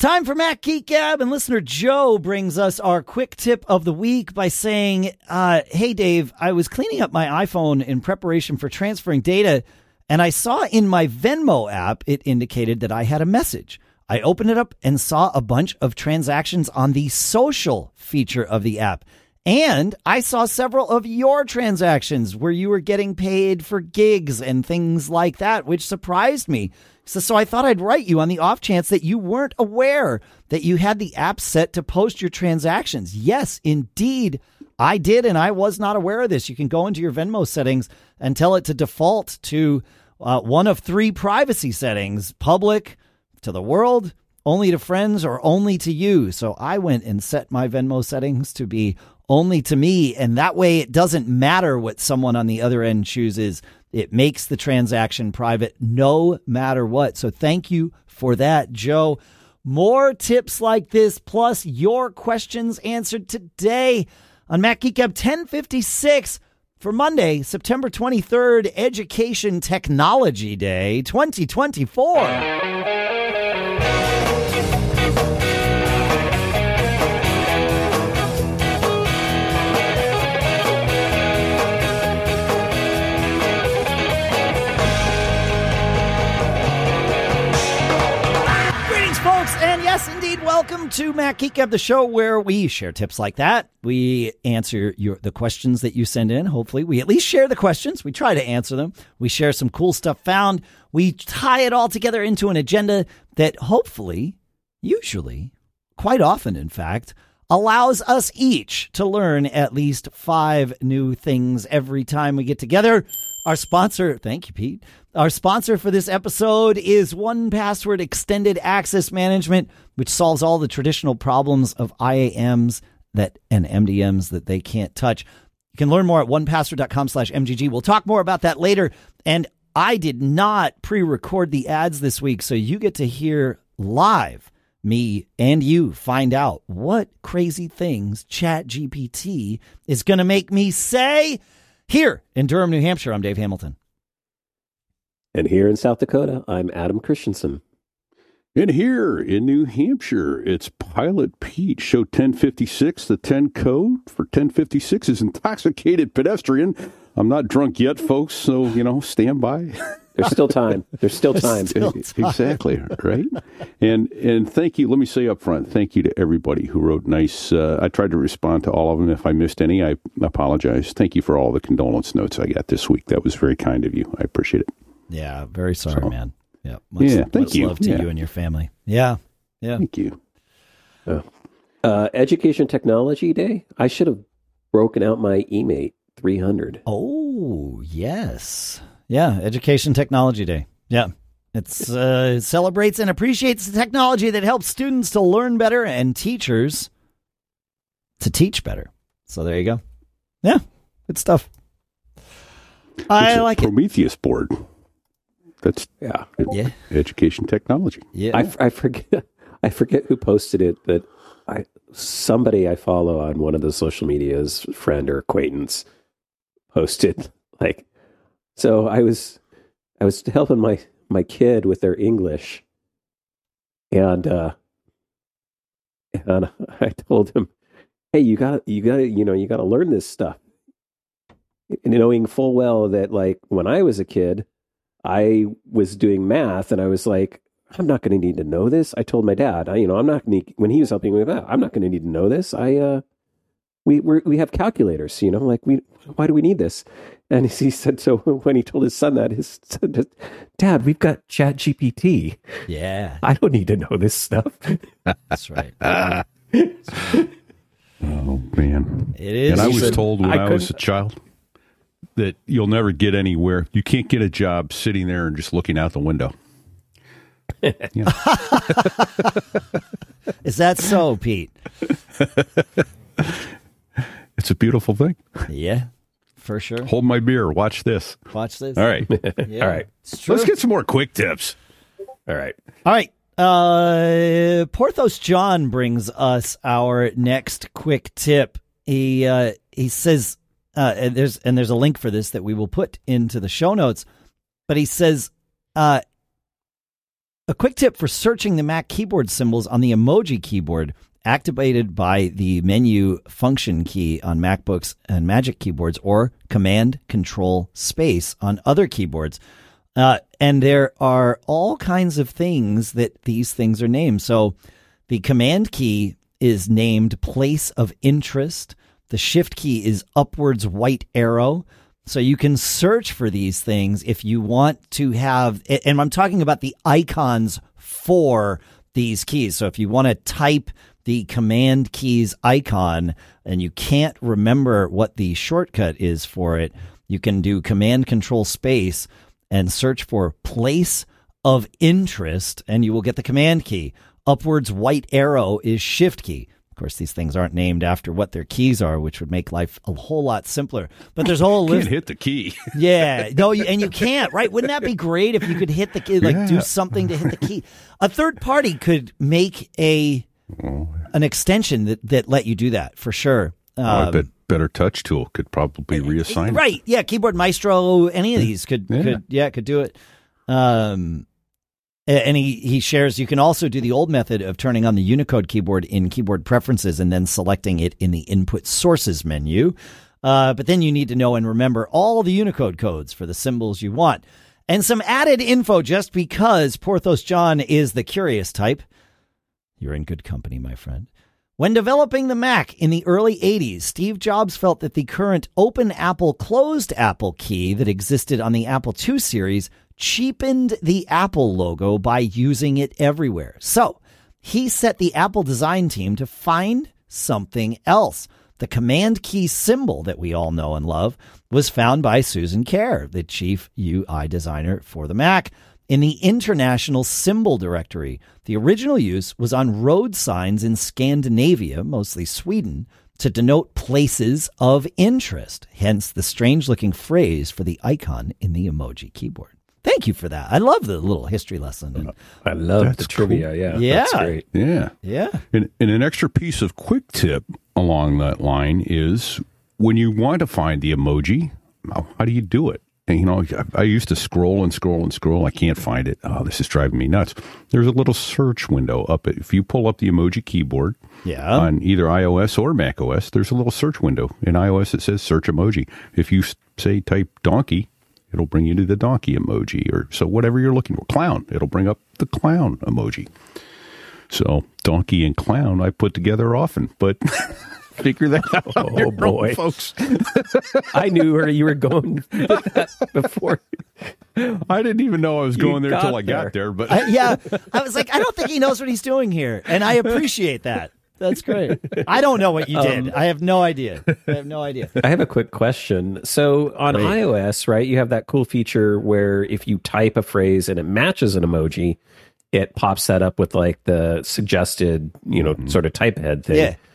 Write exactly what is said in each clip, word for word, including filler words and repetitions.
time for Matt Geek Gab, and listener Joe brings us our quick tip of the week by saying, uh, hey, Dave, I was cleaning up my iPhone in preparation for transferring data, and I saw in my Venmo app it indicated that I had a message. I opened it up and saw a bunch of transactions on the social feature of the app. And I saw several of your transactions where you were getting paid for gigs and things like that, which surprised me. So, so I thought I'd write you on the off chance that you weren't aware that you had the app set to post your transactions. Yes, indeed, I did, and I was not aware of this. You can go into your Venmo settings and tell it to default to uh, one of three privacy settings: public, to the world, only to friends, or only to you. So I went and set my Venmo settings to be only to me, and that way it doesn't matter what someone on the other end chooses. It makes the transaction private no matter what. So thank you for that, Joe. More tips like this, plus your questions answered today on Matt Geek Gab ten fifty-six for Monday, September twenty-third, Education Technology Day twenty twenty-four. And yes, indeed, welcome to Matt Geek Gab, the show where we share tips like that. We answer your the questions that you send in. Hopefully, we at least share the questions. We try to answer them. We share some cool stuff found. We tie it all together into an agenda that hopefully, usually, quite often, in fact, allows us each to learn at least five new things every time we get together. Our sponsor, thank you, Pete. Our sponsor for this episode is one Password Extended Access Management, which solves all the traditional problems of I A Ms that and M D Ms that they can't touch. You can learn more at one password dot com slash M G G. We'll talk more about that later. And I did not pre-record the ads this week, so you get to hear live me and you find out what crazy things ChatGPT is going to make me say. Here in Durham, New Hampshire, I'm Dave Hamilton. And here in South Dakota, I'm Adam Christensen. And here in New Hampshire, it's Pilot Pete. Show ten fifty-six, the ten code for ten fifty-six is intoxicated pedestrian. I'm not drunk yet, folks, so, you know, stand by. There's still time. There's still time. Still time. Exactly, right? And and thank you. Let me say up front, thank you to everybody who wrote nice. Uh, I tried to respond to all of them. If I missed any, I apologize. Thank you for all the condolence notes I got this week. That was very kind of you. I appreciate it. Yeah, very sorry, so, man. Yeah, much, yeah, thank much you. love to yeah. you and your family. Yeah, yeah. Thank you. Uh, uh, Education Technology Day. I should have broken out my eMate three hundred. Oh, yes. Yeah, Education Technology Day. Yeah, it's uh, it celebrates and appreciates the technology that helps students to learn better and teachers to teach better. So there you go. Yeah, good stuff. It's I like a Prometheus it. board. That's yeah, yeah. Education Technology. Yeah, I, I forget. I forget who posted it, but I somebody I follow on one of the social medias, friend or acquaintance, posted like. So I was, I was helping my, my kid with their English, and uh, and I told him, "Hey, you got, you got, you know, you got to learn this stuff." And knowing full well that, like, when I was a kid, I was doing math, and I was like, "I'm not going to need to know this." I told my dad, I, you know, I'm not going to, when he was helping me with that, I'm not going to need to know this. I, uh, we we're, we have calculators, you know, like we, why do we need this? And he said, so when he told his son that, his son said, "Dad, we've got ChatGPT. Yeah. I don't need to know this stuff." That's right. Oh, man. It is. And I was said, told when I I, was a child that you'll never get anywhere. You can't get a job sitting there and just looking out the window. Yeah. Is that so, Pete? It's a beautiful thing. Yeah, for sure. Hold my beer. Watch this. Watch this. All right. Yeah, All right. It's true. Let's get some more quick tips. All right. All right. Uh, Porthos John brings us our next quick tip. He uh, he says, uh, and there's and there's a link for this that we will put into the show notes. But he says, uh, A quick tip for searching the Mac keyboard symbols on the emoji keyboard, activated by the menu function key on MacBooks and Magic keyboards, or Command Control Space on other keyboards. Uh, and there are all kinds of things that these things are named. So the Command key is named Place of Interest. The Shift key is upwards white arrow. So you can search for these things if you want to have, and I'm talking about the icons for these keys. So if you want to type the Command keys icon and you can't remember what the shortcut is for it, you can do Command Control Space and search for Place of Interest, and you will get the Command key. Upwards white arrow is Shift key. Of course, these things aren't named after what their keys are, which would make life a whole lot simpler. But there's a whole list. Can't hit the key. Yeah, no, you, and you can't, right? Wouldn't that be great if you could hit the key, like Yeah. do something to hit the key? A third party could make a an extension that, that let you do that for sure. Oh, I Um, bet Better Touch Tool could probably reassign it. right? Yeah, Keyboard Maestro, any of these could, Yeah. could yeah, could do it. Um, and he, he shares, you can also do the old method of turning on the Unicode keyboard in Keyboard Preferences and then selecting it in the Input Sources menu. Uh, but then you need to know and remember all the Unicode codes for the symbols you want. And some added info just because Porthos John is the curious type. You're in good company, my friend. When developing the Mac in the early eighties, Steve Jobs felt that the current Open Apple Closed Apple key that existed on the Apple two series cheapened the Apple logo by using it everywhere. So he set the Apple design team to find something else. The Command key symbol that we all know and love was found by Susan Kerr, the chief U I designer for the Mac, in the International Symbol Directory. The original use was on road signs in Scandinavia, mostly Sweden, to denote places of interest, hence the strange-looking phrase for the icon in the emoji keyboard. Thank you for that. I love the little history lesson. And, I love That's the trivia. cool. Yeah, Yeah. that's great. Yeah. yeah. And, and an extra piece of quick tip along that line is when you want to find the emoji, how, how do you do it? And, you know, I, I used to scroll and scroll and scroll. I can't find it. Oh, this is driving me nuts. There's a little search window up. At, if you pull up the emoji keyboard Yeah. on either iOS or macOS, there's a little search window. In iOS, it says search emoji. If you say type donkey, it'll bring you to the donkey emoji, or so whatever you're looking for. Clown, it'll bring up the clown emoji. So donkey and clown I put together often, but figure that out. Oh, on your own, boy. folks. I knew where you were going with that before. I didn't even know I was You going there got until I there. got there. But I, yeah. I was like, I don't think he knows what he's doing here. And I appreciate that. That's great. I don't know what you did. Um, I have no idea. I have no idea. I have a quick question. So on Great. iOS, right, you have that cool feature where if you type a phrase and it matches an emoji, it pops that up with like the suggested, you know, Mhm. sort of type ahead thing. Yeah.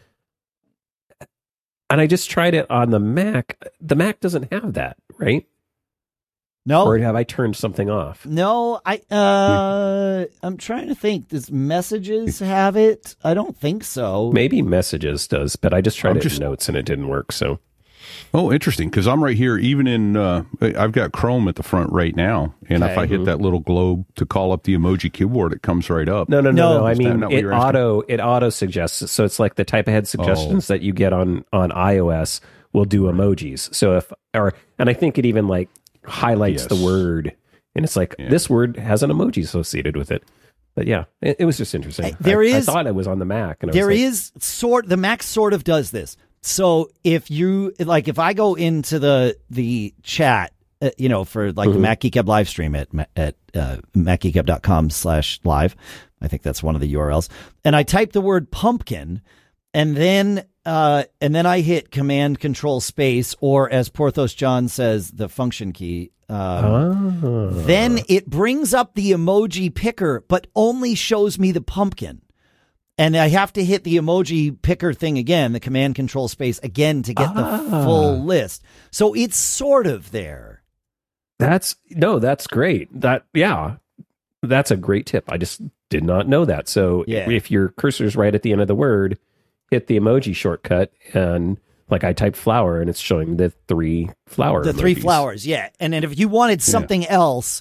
And I just tried it on the Mac. The Mac doesn't have that, right? No. Or have I turned something off? No, I uh I'm trying to think. Does Messages have it? I don't think so. Maybe Messages does, but I just tried I'm it just- in Notes and it didn't work. So oh, interesting, because I'm right here. Even in, uh, I've got Chrome at the front right now, and if Okay. I hit that little globe to call up the emoji keyboard, it comes right up. no, no, no, No. no. I Is that mean, not what it you're asking? auto it auto suggests. it. So it's like the type ahead suggestions that you get on on iOS will do emojis. So if or and I think it even like highlights the Yes. word, and it's like Yeah. this word has an emoji associated with it. But yeah, it, it was just interesting. Uh, there I, is- I thought it was on the Mac, and I There was like, is sort the Mac sort of does this. So if you like, if I go into the the chat, uh, you know, for like the Mhm. Mac Geek Gab live stream at ma- at uh, mac geek gab dot com slash live, I think that's one of the U R Ls, and I type the word pumpkin, and then uh, and then I hit Command Control Space, or as Porthos John says, the function key. Um, ah. Then it brings up the emoji picker, but only shows me the pumpkin. And I have to hit the emoji picker thing again, the Command Control Space again to get Ah. the full list. So it's sort of there. That's no, that's great. That yeah, that's a great tip. I just did not know that. So Yeah. if your cursor's right at the end of the word, hit the emoji shortcut, and like I typed flower, and it's showing the three flower, The three emojis. flowers, yeah. And then if you wanted something else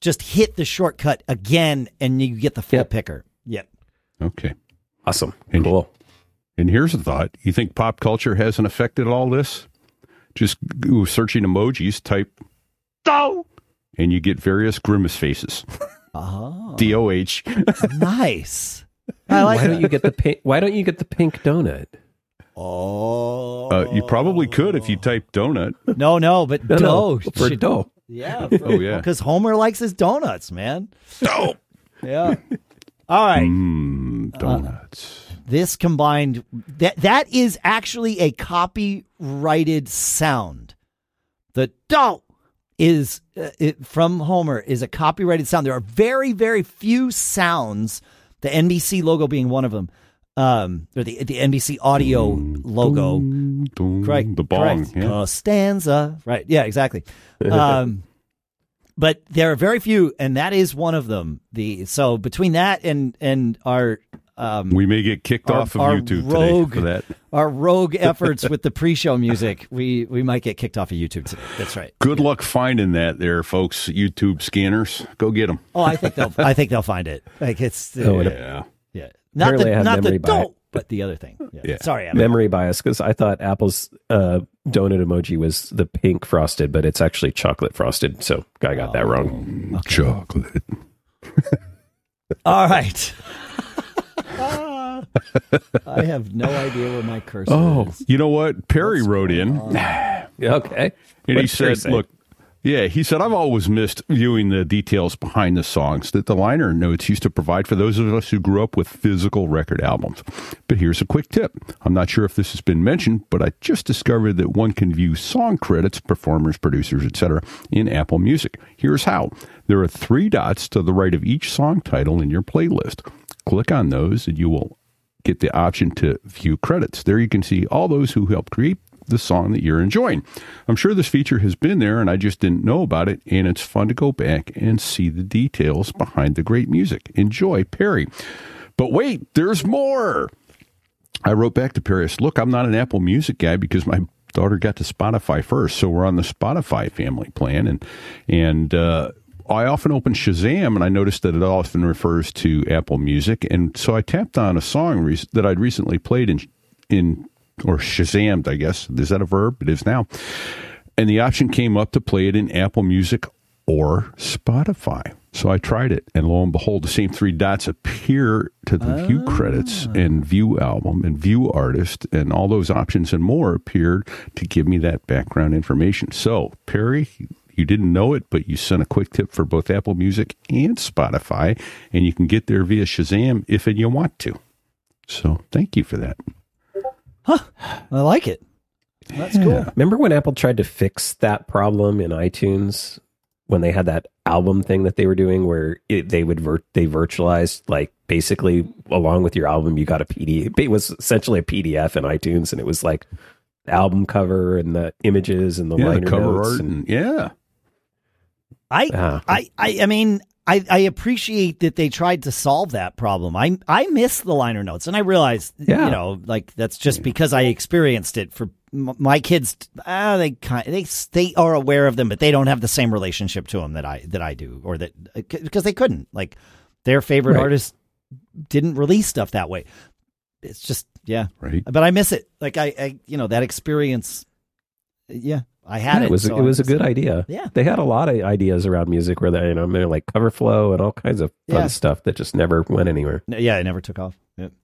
just hit the shortcut again, and you get the full Yep. picker. Yep. Okay. Awesome. And, Cool. And here's a thought. You think pop culture hasn't affected all this? Just go searching emojis, type "doh," and you get various grimace faces. Oh, D O H. nice. I like why that. don't you get the pink, why don't you get the pink donut? Oh, Uh, you probably could if you type donut. no, no, but No, no, dough for should- dough. Yeah. Oh, yeah. Because Homer likes his donuts, man. Doh. Yeah. All right. Mmm, donuts. This combined that that is actually a copyrighted sound. The dough is uh, it, from Homer is a copyrighted sound. There are very very few sounds, the N B C logo being one of them, um, or the the N B C audio logo. Dum, dum, Correct. The bong. Correct. Yeah. Costanza. Right. Yeah, exactly. Um, but there are very few, and that is one of them. The so between that and and our um, We may get kicked our- off of our YouTube rogue- today for that. our rogue efforts with the pre-show music, we we might get kicked off of YouTube today. That's right. Good luck finding that there, folks. YouTube scanners. Go get them. Oh, I think they'll I think they'll find it. Like it's uh, Oh, and Yeah. yeah, not apparently I the have not the memory bias. dope, but the other thing. Yeah. Yeah. Sorry, Adam. Memory bias, because I thought Apple's uh, donut emoji was the pink frosted, but it's actually chocolate frosted. So I got that wrong. Chocolate. All right. I have no idea where my cursor Oh, is. you know what? Perry wrote in. Okay. And he What did Perry said, say? look, yeah, he said, I've always missed viewing the details behind the songs that the liner notes used to provide for those of us who grew up with physical record albums. But here's a quick tip. I'm not sure if this has been mentioned, but I just discovered that one can view song credits, performers, producers, et cetera in Apple Music. Here's how. There are three dots to the right of each song title in your playlist. Click on those and you will get the option to view credits. There you can see all those who helped create the song that you're enjoying. I'm sure this feature has been there and I just didn't know about it, and it's fun to go back and see the details behind the great music. Enjoy, Perry. But wait, there's more. I wrote back to Perry, I said, look, I'm not an Apple Music guy because my daughter got to Spotify first, so we're on the Spotify family plan, and and uh I often open Shazam, and I noticed that it often refers to Apple Music, and so I tapped on a song re- that I'd recently played in in or Shazammed, I guess. Is that a verb? It is now. And the option came up to play it in Apple Music or Spotify. So I tried it, and lo and behold, the same three dots appear to the view credits and view album and view artist, and all those options and more appeared to give me that background information. So, Perry, you didn't know it, but you sent a quick tip for both Apple Music and Spotify, and you can get there via Shazam if you want to. So, thank you for that. I like it. That's cool. Remember when Apple tried to fix that problem in iTunes when they had that album thing that they were doing where it, they would vir- they virtualized, like, basically along with your album you got a P D F. It was essentially a P D F in iTunes, and it was like the album cover and the images and the Yeah, liner the cover notes art. and, And, yeah. I, Ah. I, I, I mean, I, I appreciate that they tried to solve that problem. I, I miss the liner notes, and I realize, Yeah. you know, like that's just because I experienced it. For m- my kids, ah, they kind, they, they are aware of them, but they don't have the same relationship to them that I, that I do, or that because they couldn't. Like their favorite Right. artist didn't release stuff that way. It's just, yeah, Right. but I miss it. Like I, I you know, that experience. Yeah, I had Yeah, it. it was so it was I a good miss it. idea. Yeah. They had a lot of ideas around music where they, you know, they're like cover flow and all kinds of fun Yeah. stuff that just never went anywhere. No, yeah, it never took off. Yep.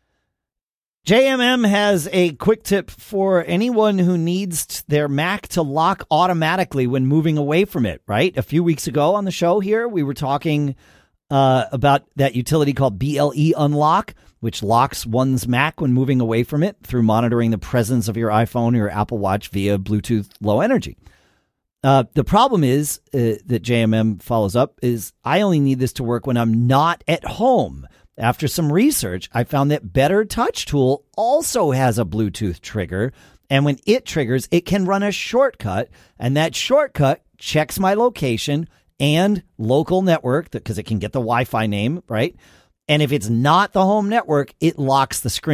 J M M has a quick tip for anyone who needs t- their Mac to lock automatically when moving away from it, right? A few weeks ago on the show here, we were talking uh, about that utility called B L E Unlock, which locks one's Mac when moving away from it through monitoring the presence of your iPhone or your Apple Watch via Bluetooth Low Energy. Uh, the problem is uh, that J M M follows up is I only need this to work when I'm not at home. After some research, I found that Better Touch Tool also has a Bluetooth trigger, and when it triggers, it can run a shortcut, and that shortcut checks my location and local network because it can get the Wi-Fi name, right? And if it's not the home network, it locks the screen.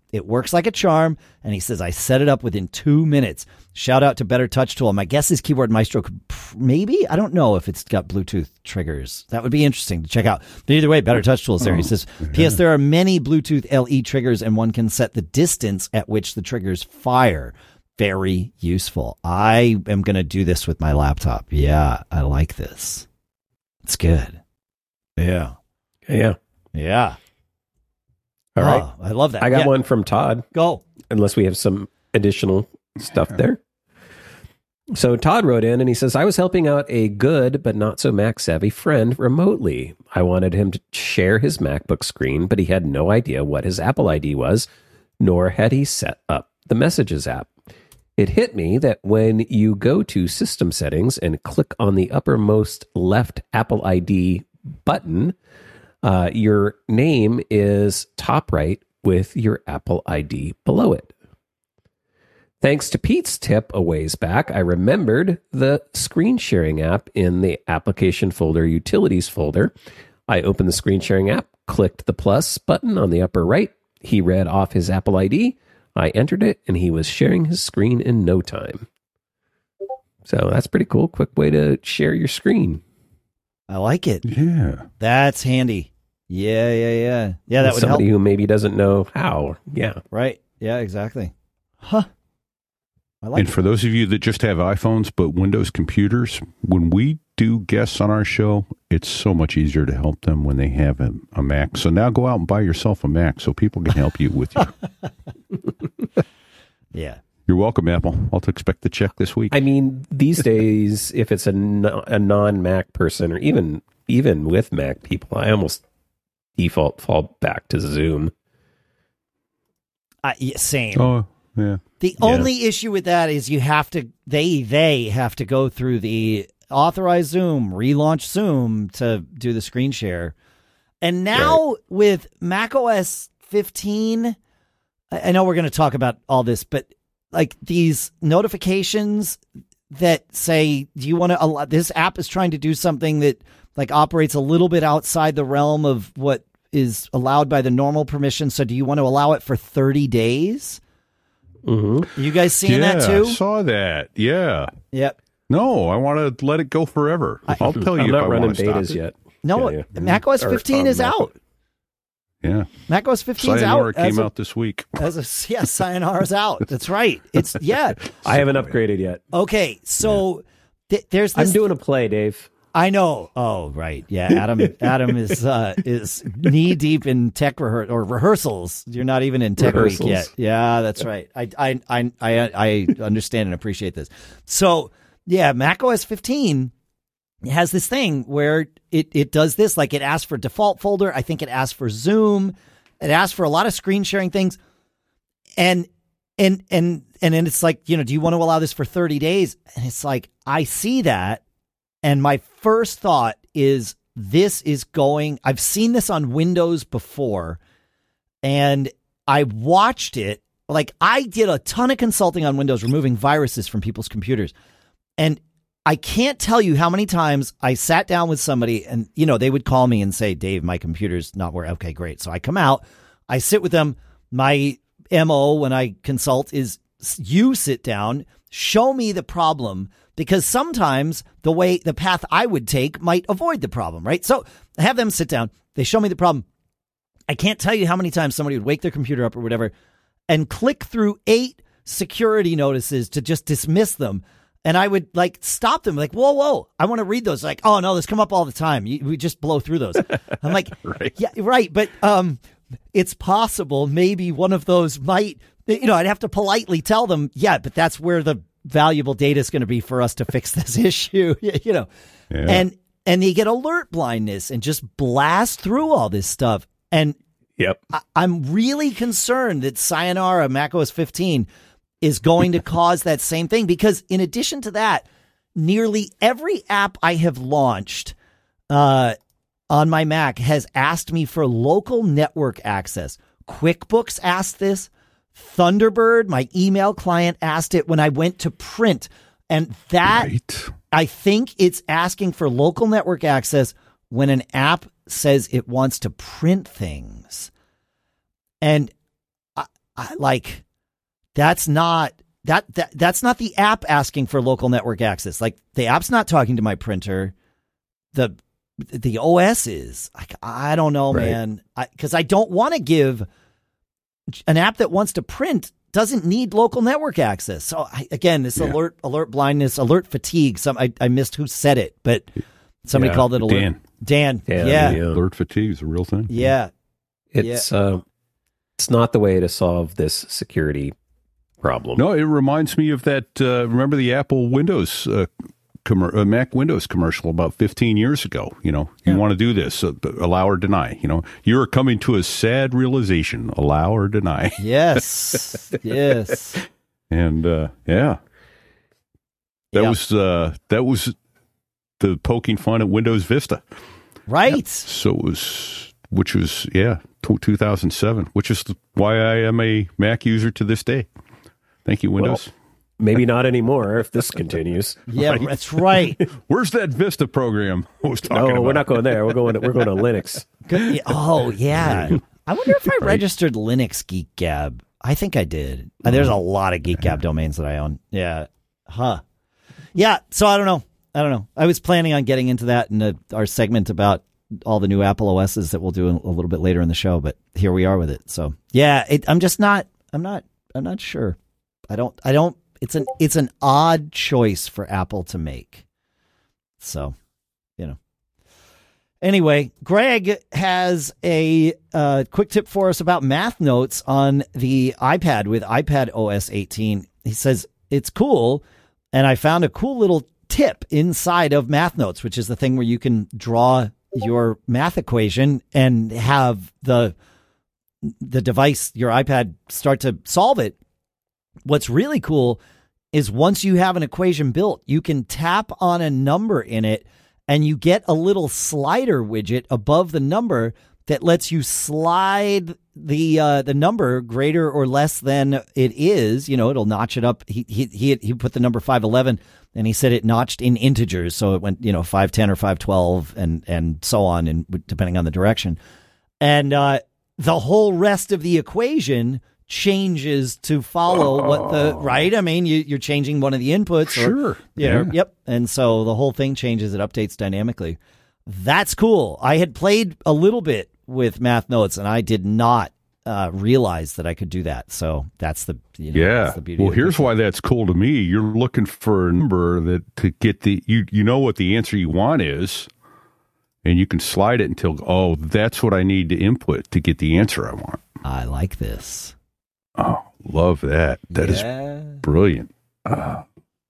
It works like a charm. And he says, I set it up within two minutes. Shout out to Better Touch Tool. My guess is Keyboard Maestro could maybe, I don't know if it's got Bluetooth triggers. That would be interesting to check out. But either way, Better Touch Tool is there. He says, P S there are many Bluetooth L E triggers and one can set the distance at which the triggers fire. Very useful. I am going to do this with my laptop. Yeah, I like this. It's good. Yeah. Yeah. Yeah. All right. Oh, I love that. I got yeah. one from Todd. Go. Unless we have some additional stuff there. So Todd wrote in and he says, I was helping out a good but not so Mac savvy friend remotely. I wanted him to share his MacBook screen, but he had no idea what his Apple I D was, nor had he set up the Messages app. It hit me that when you go to System Settings and click on the uppermost left Apple I D button, uh, your name is top right with your Apple I D below it. Thanks to Pete's tip a ways back, I remembered the screen sharing app in the application folder utilities folder. I opened the screen sharing app, clicked the plus button on the upper right. He read off his Apple I D. I entered it, and he was sharing his screen in no time. So that's pretty cool. Quick way to share your screen. I like it. Yeah. That's handy. Yeah, yeah, yeah. Yeah, that With would somebody help. who maybe doesn't know how. Yeah. Right. Yeah, exactly. Huh. I like And it. for those of you that just have iPhones but Windows computers, when we do guests on our show, it's so much easier to help them when they have a, a Mac. So now go out and buy yourself a Mac so people can help you with your... Yeah. You're welcome, Apple. I'll expect the check this week. I mean, these days, if it's a, no, a non-Mac person or even even with Mac people, I almost default fall back to Zoom. Uh, yeah, same. oh, yeah. The Yeah. only issue with that is you have to, they, they have to go through the authorize Zoom, relaunch Zoom to do the screen share. And now Right. with macOS fifteen, I I know we're going to talk about all this, but like these notifications that say, do you want to allow, this app is trying to do something that like operates a little bit outside the realm of what is allowed by the normal permission. So do you want to allow it for thirty days? Mm-hmm. You guys seeing yeah, that too? I saw that. Yeah. Yep. No, I want to let it go forever. I- I'll tell you I'm if not I running want to stop betas it. yet. No, Yeah, yeah. macOS Or, fifteen um, is Mac- out. Yeah. macOS fifteen is Sayonara out. came as a, out this week. as a yeah, Sayonara's out. That's right. It's yeah. I haven't upgraded yet. Okay, so th- there's this. I'm doing a play, Dave. I know. Oh, right. Yeah, Adam. Adam is uh, is knee deep in tech rehe- or rehearsals. You're not even in tech Rehearsals. week yet. Yeah, that's right. I I I I I understand and appreciate this. So yeah, macOS fifteen has this thing where it it does this. Like it asks for default folder. I think it asks for Zoom. It asks for a lot of screen sharing things, and and and and then it's like, you know, do you want to allow this for thirty days? And it's like, I see that. And my first thought is this is going, I've seen this on Windows before, and I watched it. Like I did a ton of consulting on Windows, removing viruses from people's computers. And I can't tell you how many times I sat down with somebody and, you know, they would call me and say, Dave, my computer's not working. Okay, great. So I come out, I sit with them. My M O when I consult is you sit down, show me the problem. Because sometimes the way, the path I would take might avoid the problem, right? So I have them sit down. They show me the problem. I can't tell you how many times somebody would wake their computer up or whatever and click through eight security notices to just dismiss them. And I would like stop them like, whoa, whoa, I want to read those. Like, oh no, those come up all the time. You, we just blow through those. I'm like, Right. yeah, right. But um, it's possible maybe one of those might, you know, I'd have to politely tell them, yeah, but that's where the valuable data is going to be for us to fix this issue, you know, Yeah. and, and they get alert blindness and just blast through all this stuff. And Yep. I, I'm really concerned that Sayonara macOS fifteen is going to cause that same thing, because in addition to that, nearly every app I have launched uh, on my Mac has asked me for local network access. QuickBooks asked this. Thunderbird, my email client, asked it when I went to print. And that, Right. I think it's asking for local network access when an app says it wants to print things. And I, I, like that's not that, that that's not the app asking for local network access. Like the app's not talking to my printer. The the O S is. Like, I don't know, Right. man. Because I, I don't want to give an app that wants to print doesn't need local network access. So I, again, this Yeah. alert alert blindness, alert fatigue. Some I, I missed who said it, but somebody Yeah, called it alert. Dan. Dan. Dan, yeah. yeah. Alert fatigue is a real thing. Yeah. It's uh, it's not the way to solve this security problem. No, it reminds me of that. Uh, remember the Apple Windows, uh, commer- uh, Mac Windows commercial about fifteen years ago? You know, you Yeah. want to do this, uh, allow or deny. You know, you're coming to a sad realization: allow or deny. Yes. yes. And uh, yeah, that Yeah. was uh, that was the poking fun at Windows Vista. Right. So it was, which was yeah, two thousand seven, which is why I am a Mac user to this day. Thank you, Windows. Well, maybe not anymore if this continues. Yeah, that's right. Where's that Vista program I was talking No, about? we're not going there. We're going. To, we're going to Linux. Good. Yeah. Oh, yeah. I wonder if I registered Linux Geek Gab. I think I did. Uh, There's a lot of Geek Gab domains that I own. Yeah. Huh. Yeah. So I don't know. I don't know. I was planning on getting into that in a, our segment about all the new Apple O Ss that we'll do a little bit later in the show, but here we are with it. So yeah, it, I'm just not. I'm not. I'm not sure. I don't. I don't. It's an. It's an odd choice for Apple to make. So, you know. Anyway, Greg has a uh, quick tip for us about math notes on the iPad with iPad O S eighteen. He says it's cool, and I found a cool little tip inside of math notes, which is the thing where you can draw your math equation and have the the device, your iPad, start to solve it. What's really cool is once you have an equation built, you can tap on a number in it and you get a little slider widget above the number that lets you slide the uh, the number greater or less than it is. You know, it'll notch it up. He he he, he put the number five eleven and he said it notched in integers. So it went, you know, five ten or five twelve and, and so on, and depending on the direction. And uh, the whole rest of the equation changes to follow what the right. I mean, you, you're changing one of the inputs. Or, Sure. you know, Yeah. Yep. And so the whole thing changes. It updates dynamically. That's cool. I had played a little bit with math notes, and I did not uh, realize that I could do that. So that's the you know, Yeah. that's the beauty. Well, of here's it. why that's cool to me. You're looking for a number that to get the you you know what the answer you want is, and you can slide it until oh that's what I need to input to get the answer I want. I like this. Oh, love that. That is yeah. brilliant. Ah,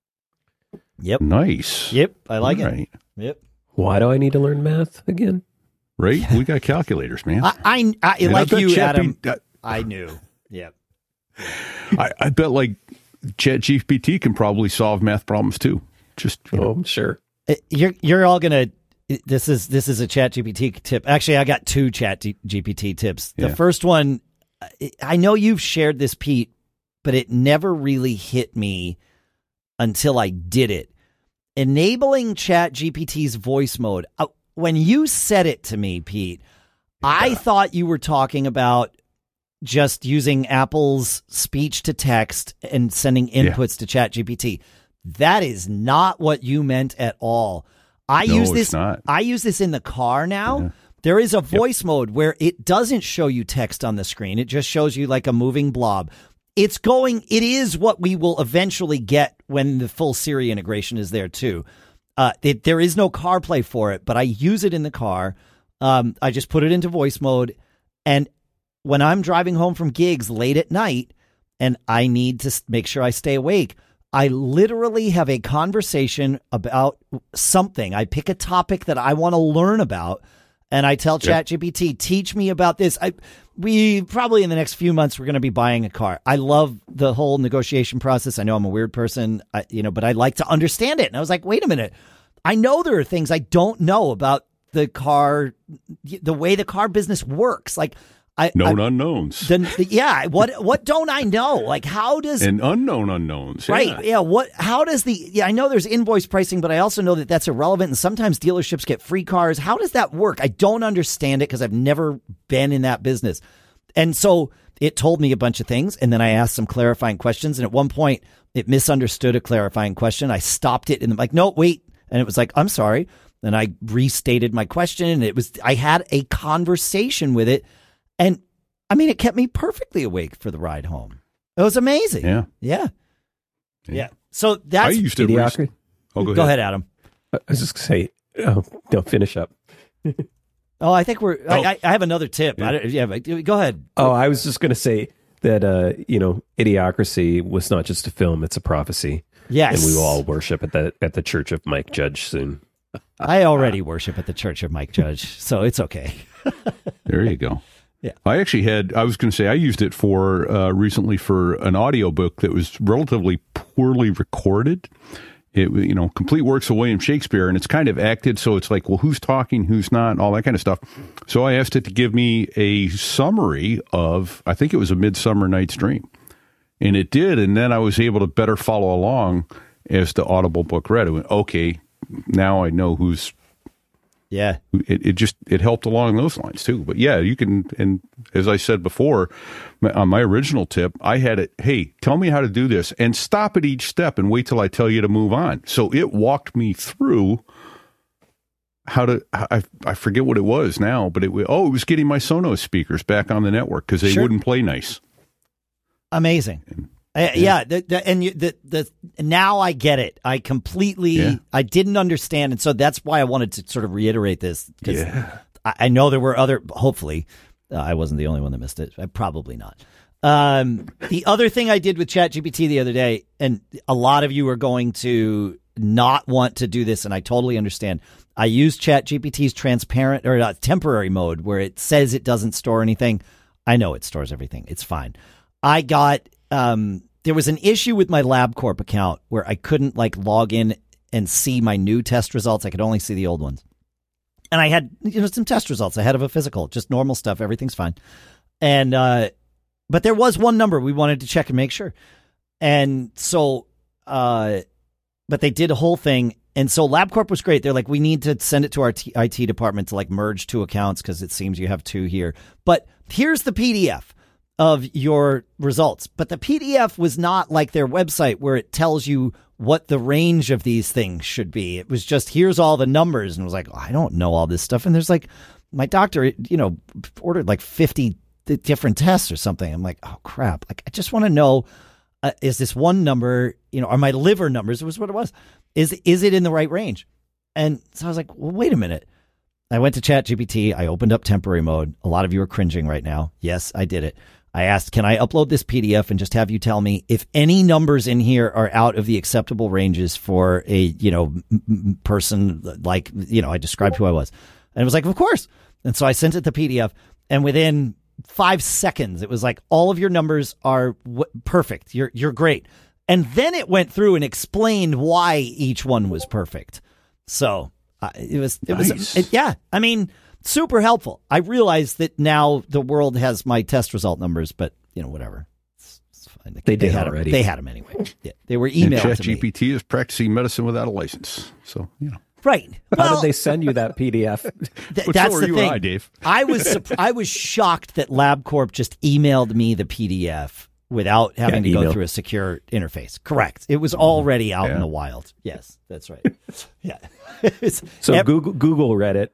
Yep. nice. Yep. I like All it. right. Yep. Why do I need to learn math again? Right? We got calculators, man. I, I, I And I like bet you, Chat Adam. B- I knew. Yep. I, I bet like Chat G P T can probably solve math problems too. Just you know. Oh, I'm sure. Uh, You're you're all gonna. This is this is a Chat G P T tip. Actually, I got two Chat G P T tips. The Yeah. first one, I know you've shared this, Pete, but it never really hit me until I did it. Enabling Chat G P T's voice mode. Uh, when you said it to me, Pete, I thought you were talking about just using Apple's speech to text and sending inputs to Chat G P T. That is not what you meant at all. I No, use it's this. not. I use this in the car now. Yeah. There is a voice mode where it doesn't show you text on the screen. It just shows you like a moving blob. It's going, it is what we will eventually get when the full Siri integration is there too. Uh, it, there is no CarPlay for it, but I use it in the car. Um, I just put it into voice mode. And when I'm driving home from gigs late at night and I need to s- make sure I stay awake, I literally have a conversation about something. I pick a topic that I want to learn about. And I tell ChatGPT, teach me about this. I, we probably in the next few months, we're going to be buying a car. I love the whole negotiation process. I know I'm a weird person, I, you know, but I like to understand it. And I was like, wait a minute. I know there are things I don't know about the car, the way the car business works. Like, I, known I, unknowns the, yeah. What, what don't I know? Like, how does, and unknown unknowns. Yeah. right. Yeah. What, how does the, yeah, I know there's invoice pricing, but I also know that that's irrelevant. And sometimes dealerships get free cars. How does that work? I don't understand it because I've never been in that business. and so it told me a bunch of things, and then I asked some clarifying questions, and at one point it misunderstood a clarifying question. I stopped it and I'm like, no, wait. And it was like, I'm sorry. And I restated my question, and it was, I had a conversation with it. And I mean, it kept me perfectly awake for the ride home. It was amazing. Yeah. Yeah. Yeah. Yeah. So that's, I used to. Idiocracy. Oh, go ahead. go ahead, Adam. I was just going to say, oh, don't finish up. Oh, I think we're, Oh. I, I have another tip. Yeah. I don't, yeah, but go ahead. Oh, I was just going to say that, uh, you know, Idiocracy was not just a film, it's a prophecy. Yes. And we will all worship at the, at the Church of Mike Judge soon. I already worship at the Church of Mike Judge, so it's okay. There you go. Yeah. I actually had, I was going to say, I used it for uh, recently for an audiobook that was relatively poorly recorded. It, you know, complete works of William Shakespeare, and it's kind of acted, so it's like, well, who's talking, who's not, all that kind of stuff. So I asked it to give me a summary of, I think it was A Midsummer Night's Dream. And it did, and then I was able to better follow along as the Audible book read. It went, okay, now I know who's, Yeah. it, it just, it helped along those lines too. But yeah, you can, and as I said before, my, on my original tip, I had it, hey, tell me how to do this and stop at each step and wait till I tell you to move on. So it walked me through how to, I, I forget what it was now, but it was, oh, it was getting my Sonos speakers back on the network because they Sure. wouldn't play nice. Amazing. Uh, yeah, the, the, and you, the the now I get it. I completely Yeah. I didn't understand, and so that's why I wanted to sort of reiterate this because Yeah. I, I know there were other. Hopefully, uh, I wasn't the only one that missed it. I, probably not. Um, the other thing I did with ChatGPT the other day, and a lot of you are going to not want to do this, and I totally understand. I used ChatGPT's transparent or uh, temporary mode where it says it doesn't store anything. I know it stores everything. It's fine. I got. Um, there was an issue with my LabCorp account where I couldn't like log in and see my new test results. I could only see the old ones. And I had, you know, some test results ahead of a physical, just normal stuff. Everything's fine. And, uh, but there was one number we wanted to check and make sure. And so, uh, but they did a whole thing. And so LabCorp was great. They're like, we need to send it to our T- I T department to like merge two accounts because it seems you have two here. But here's the P D F of your results. But the P D F was not like their website where it tells you what the range of these things should be. It was just, here's all the numbers. And it was like, oh, I don't know all this stuff. And there's like, my doctor, you know, ordered like fifty different tests or something. I'm like, oh crap. Like, I just want to know, uh, is this one number, you know, are my liver numbers, it was what it was. Is, is it in the right range? And so I was like, well, wait a minute. I went to ChatGPT. I opened up temporary mode. A lot of you are cringing right now. Yes, I did it. I asked, can I upload this P D F and just have you tell me if any numbers in here are out of the acceptable ranges for a, you know, m- m- person like, you know, I described who I was. And it was like, of course. And so I sent it the P D F, and within five seconds, it was like, all of your numbers are w- perfect. You're, you're great. And then it went through and explained why each one was perfect. So uh, it was, it Nice. was, it, yeah, I mean, super helpful. I realize that now the world has my test result numbers, but you know, whatever. It's, it's fine. They did had already. Them. They had them anyway. Yeah, they were And emailed to me. ChatGPT is practicing medicine without a license. So, you know. Right. How Well, did they send you that P D F? th- Well, that's so are the you thing. and I, Dave. I was surp- I was shocked that LabCorp just emailed me the P D F without having Yeah, to go email. through a secure interface. Correct. It was already out Yeah. in the wild. Yes, that's right. Yeah. It's- So ev- Google Google read it.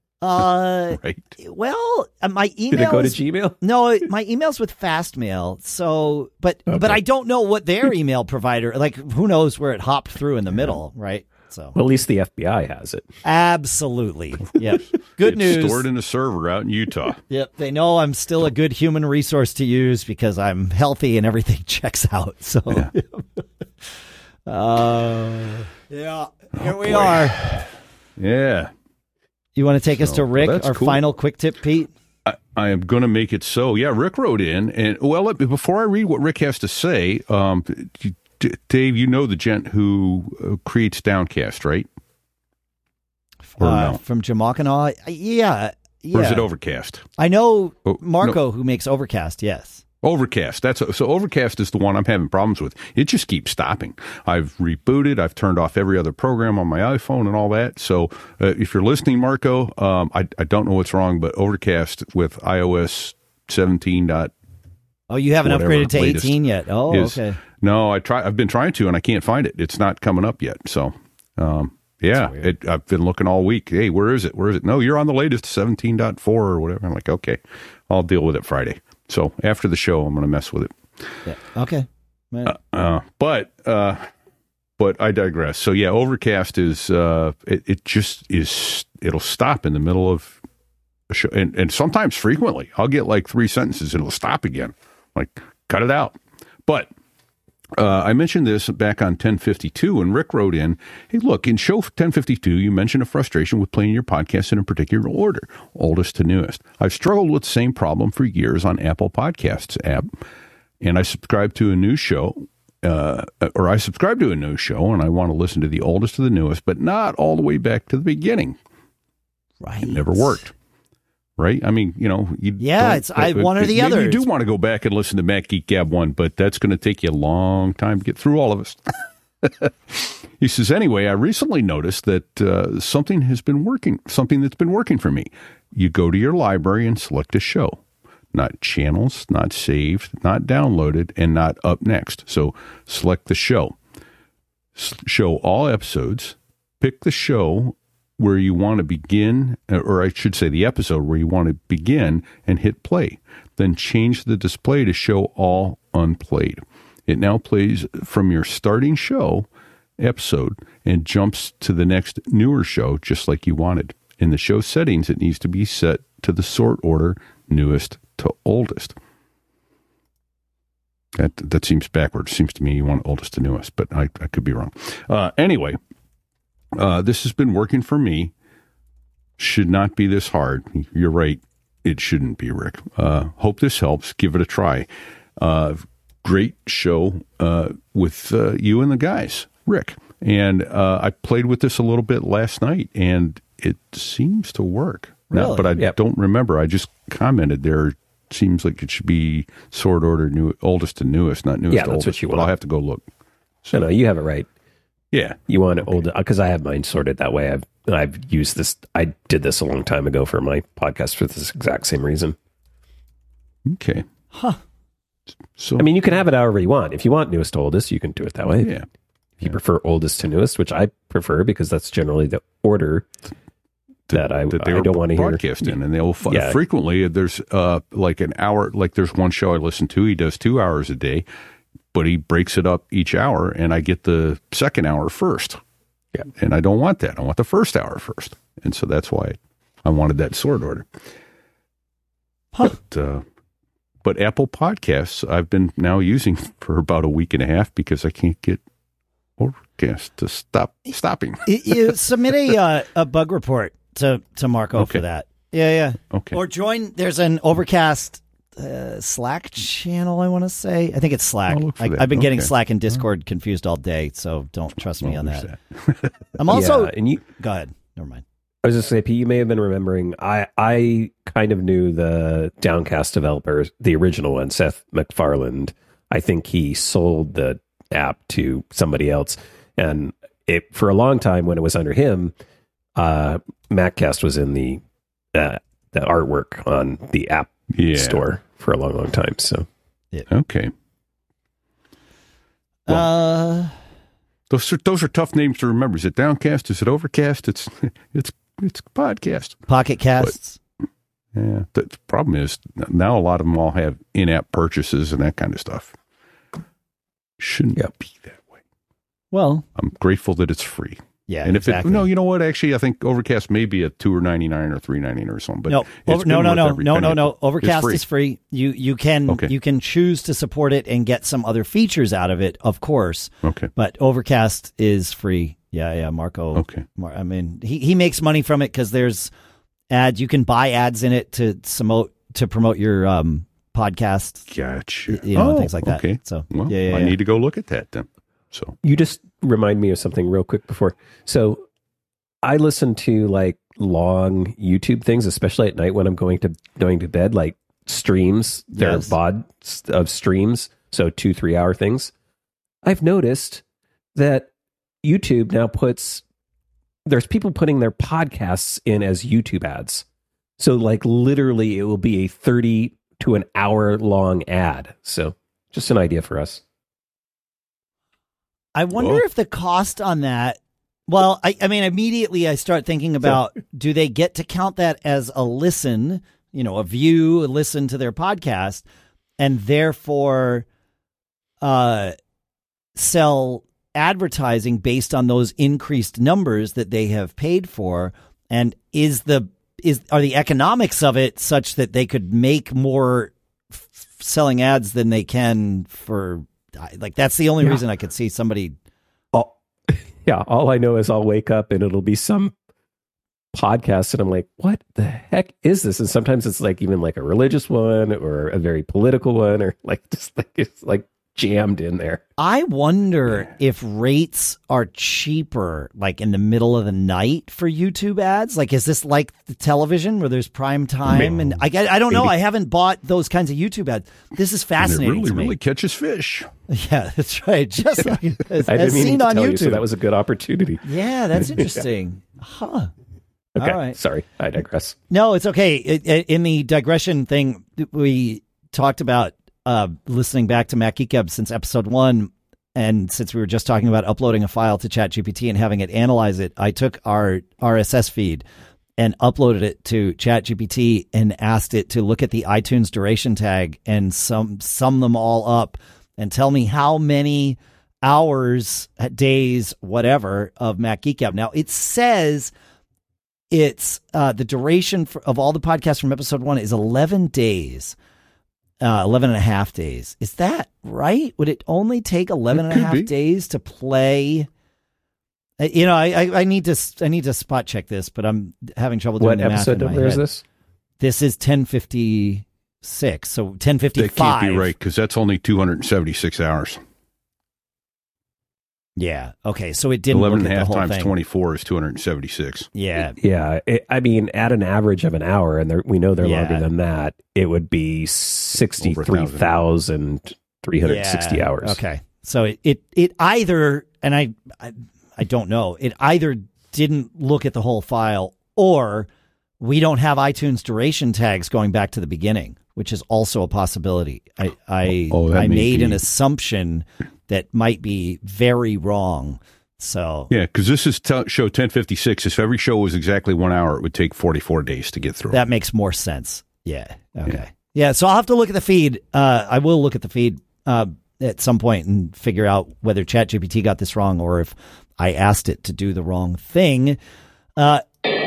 uh, Right. well, uh, my emails. Did it go to Gmail? No, it- my email's with Fastmail. So, but but Okay. I don't know what their email provider. Like, who knows where it hopped through in the middle, right? So, Well, at least the F B I has it. absolutely, yep. Good It's news. stored in a server out in Utah. Yep, they know I'm still a good human resource to use because I'm healthy and everything checks out. So, uh, yeah, here we boy. are. Yeah. You want to take us So, to Rick, that's our cool. final quick tip, Pete? I, I am going to make it so. Yeah, Rick wrote in, and well, let- before I read what Rick has to say, um, D- D- Dave, you know the gent who uh, creates Downcast, right? Or Uh, no? From Jamakanaw? Yeah, yeah. Or is it Overcast? I know Oh, Marco who makes Overcast. Yes. Overcast. That's so. Overcast is the one I'm having problems with. It just keeps stopping. I've rebooted. I've turned off every other program on my iPhone and all that. So, uh, if you're listening, Marco, um, I I don't know what's wrong, but Overcast with iOS seventeen dot. Oh, you haven't whatever, upgraded to latest eighteen yet? Oh, is. okay. No, I try. I've been trying to, and I can't find it. It's not coming up yet. So, um, yeah, it, I've been looking all week. Hey, where is it? Where is it? No, you're on the latest seventeen point four or whatever. I'm like, okay, I'll deal with it Friday. So after the show, I'm going to mess with it. Yeah. Okay. Uh, uh, but uh, but I digress. So yeah, Overcast is uh, it, it just is. It'll stop in the middle of a show, and, and sometimes frequently I'll get like three sentences and it'll stop again. Like, cut it out. But uh, I mentioned this back on ten fifty-two, and Rick wrote in, hey, look, in show ten fifty-two, you mentioned a frustration with playing your podcast in a particular order, oldest to newest. I've struggled with the same problem for years on Apple Podcasts app, and I subscribe to a new show, uh, or I subscribe to a new show, and I want to listen to the oldest to the newest, but not all the way back to the beginning. Right. It never worked. Right? I mean, you know, you yeah, it's I, one or the maybe other. You do want to go back and listen to Mac Geek Gab one, but that's going to take you a long time to get through all of us. He says, anyway, I recently noticed that uh, something has been working, something that's been working for me. You go to your library and select a show, not channels, not saved, not downloaded, and not up next. So select the show, S- show all episodes, pick the show where you want to begin, or I should say the episode where you want to begin, and hit play. Then change the display to show all unplayed. It now plays from your starting show episode and jumps to the next newer show just like you wanted. In the show settings, it needs to be set to the sort order newest to oldest. That that seems backwards. Seems to me you want oldest to newest, but I, I could be wrong. Uh, anyway, Uh, this has been working for me. Should not be this hard. You're right. It shouldn't be, Rick. Uh, hope this helps. Give it a try. Uh, great show uh, with uh, you and the guys, Rick. And uh, I played with this a little bit last night, and it seems to work. Really? Now, but I Yep. don't remember. I just commented there. Seems like it should be sort order new, oldest to newest, not newest Yeah, to that's oldest. what you but want. I'll have to go look. No, no, you have it right. Yeah. You want it old because I have mine sorted that way. I've I've used this. I did this a long time ago for my podcast for this exact same reason. Okay. Huh. So I mean, you can have it however you want. If you want newest to oldest, you can do it that way. yeah. If you prefer oldest to newest, which I prefer because that's generally the order that I, that they I were don't want to hear. broadcast in, and they'll f- Yeah. frequently there's uh like an hour. Like there's one show I listen to. He does two hours a day, but he breaks it up each hour, and I get the second hour first. Yeah. And I don't want that. I want the first hour first, and so that's why I wanted that sort order. Huh. But uh, but Apple Podcasts I've been now using for about a week and a half because I can't get Overcast to stop stopping. you, you submit a uh, a bug report to to Marco Okay. for that. Yeah, yeah. Okay. Or join. There's an Overcast uh, Slack channel. I want to say. I think it's Slack. I'll look for I, that. I've been getting Okay. Slack and Discord confused all day, so don't trust me Well, on there's that. that. I'm also. Yeah, and you. Go ahead. Never mind. I was just saying, Pete, you may have been remembering. I I kind of knew the Downcast developer, the original one, Seth MacFarlane. I think he sold the app to somebody else, and it for a long time when it was under him, uh, MacCast was in the uh, the artwork on the app Yeah. store for a long, long time. So Okay. uh, Those are those are tough names to remember. Is it Downcast? Is it Overcast? It's it's it's podcast. Pocket Casts. Yeah. The, the problem is now a lot of them all have in-app purchases and that kind of stuff. Shouldn't Yep. be that way. Well, I'm grateful that it's free. yeah. and if exactly. it no, you know what? Actually, I think Overcast may be a two or ninety nine or three ninety nine or something. But no, it's over, been no, no, worth no, every no, penny no, of no. it. Overcast free. is free. You you can Okay. you can choose to support it and get some other features out of it, of course. Okay. But Overcast is free. Yeah, yeah. Marco. Okay. Mar- I mean, he he makes money from it because there's ads. You can buy ads in it to promote to promote your um podcast. Gotcha. You know, oh, things like that. Okay. So Well, yeah, yeah, I yeah. need to go look at that then. So you just remind me of something real quick before. So I listen to like long YouTube things, especially at night when I'm going to going to bed, like streams. There Yes. are V O Ds of streams, so two three hour things. I've noticed that YouTube now puts there's people putting their podcasts in as YouTube ads. So like literally, it will be a thirty to an hour long ad. So just an idea for us. I wonder Whoa. if the cost on that, well, I, I mean, immediately I start thinking about, so, do they get to count that as a listen, you know, a view, a listen to their podcast, and therefore uh, sell advertising based on those increased numbers that they have paid for? And is the is are the economics of it such that they could make more f- selling ads than they can for, like, that's the only yeah. reason I could see somebody. Oh, yeah. All I know is I'll wake up and it'll be some podcast and I'm like, what the heck is this? And sometimes it's like even like a religious one or a very political one, or like just like it's like jammed in there. I wonder yeah. if rates are cheaper, like in the middle of the night for YouTube ads. Like, is this like the television where there's prime time? Maybe. And I, I don't know. Maybe. I haven't bought those kinds of YouTube ads. This is fascinating. And it really, to me. really catches fish. Yeah, that's right. Just like as, I didn't as mean seen to on tell YouTube. You, so that was a good opportunity. Yeah, that's interesting. Huh. Okay, all right. Sorry, I digress. No, it's okay. It, it, in the digression thing, we talked about uh, listening back to Mac Geek Gab since episode one, and since we were just talking about uploading a file to ChatGPT and having it analyze it, I took our R S S feed and uploaded it to ChatGPT and asked it to look at the iTunes duration tag and sum sum them all up and tell me how many hours, days, whatever of Mac Geek Gab. Now it says it's uh, the duration for, of all the podcasts from episode one is eleven days. Uh, eleven and a half days. Is that right? Would it only take eleven and a half be. days to play? You know, I, I, I need to I need to spot check this, but I'm having trouble doing what the math. What episode number is this? This is ten fifty-six. So ten fifty-five. That can't be right, because that's only two hundred seventy-six hours. Yeah. Okay. So it didn't eleven look and a at half the whole times thing. twenty-four is two hundred seventy-six. Yeah. Yeah. It, I mean, at an average of an hour, and they're, we know they're Yeah. longer than that, it would be sixty-three thousand three hundred sixty Yeah. hours. Okay. So it, it, it either, and I, I, I don't know, it either didn't look at the whole file, or we don't have iTunes duration tags going back to the beginning, which is also a possibility. I, I, oh, I may made be. an assumption that might be very wrong. So yeah, because this is t- show ten fifty-six. If every show was exactly one hour, it would take forty-four days to get through. that makes more sense. Yeah. Okay. Yeah. Yeah. So I'll have to look at the feed. Uh, I will look at the feed uh, at some point and figure out whether ChatGPT got this wrong or if I asked it to do the wrong thing. Uh,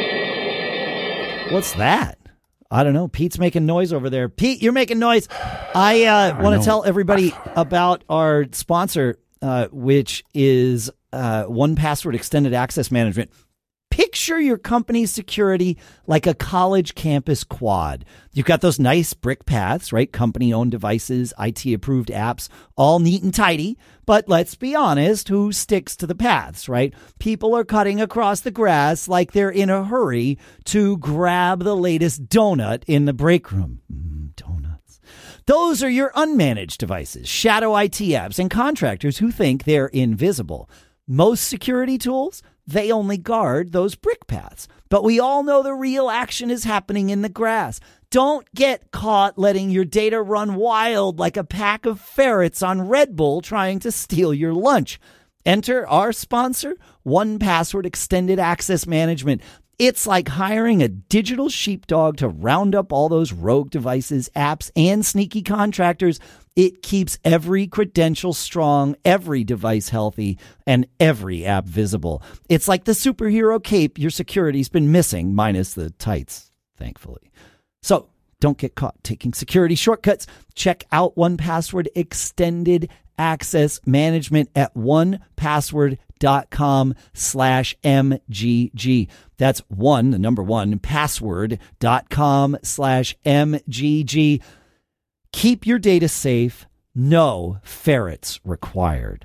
what's that? I don't know. Pete's making noise over there. Pete, you're making noise. I uh, want to tell everybody about our sponsor, uh, which is uh, one Password Extended Access Management. Picture your company's security like a college campus quad. You've got those nice brick paths, right? Company-owned devices, I T-approved apps, all neat and tidy. But let's be honest, who sticks to the paths, right? People are cutting across the grass like they're in a hurry to grab the latest donut in the break room. Mm, donuts. Those are your unmanaged devices, shadow I T apps, and contractors who think they're invisible. Most security tools, they only guard those brick paths. But we all know the real action is happening in the grass. Don't get caught letting your data run wild like a pack of ferrets on Red Bull trying to steal your lunch. Enter our sponsor, one Password Extended Access Management. It's like hiring a digital sheepdog to round up all those rogue devices, apps, and sneaky contractors. It keeps every credential strong, every device healthy, and every app visible. It's like the superhero cape your security's been missing, minus the tights, thankfully. So don't get caught taking security shortcuts. Check out one Password Extended Access Management at one password dot com slash M G G. That's one, the number one, password dot com slash M G G. Keep your data safe. No ferrets required.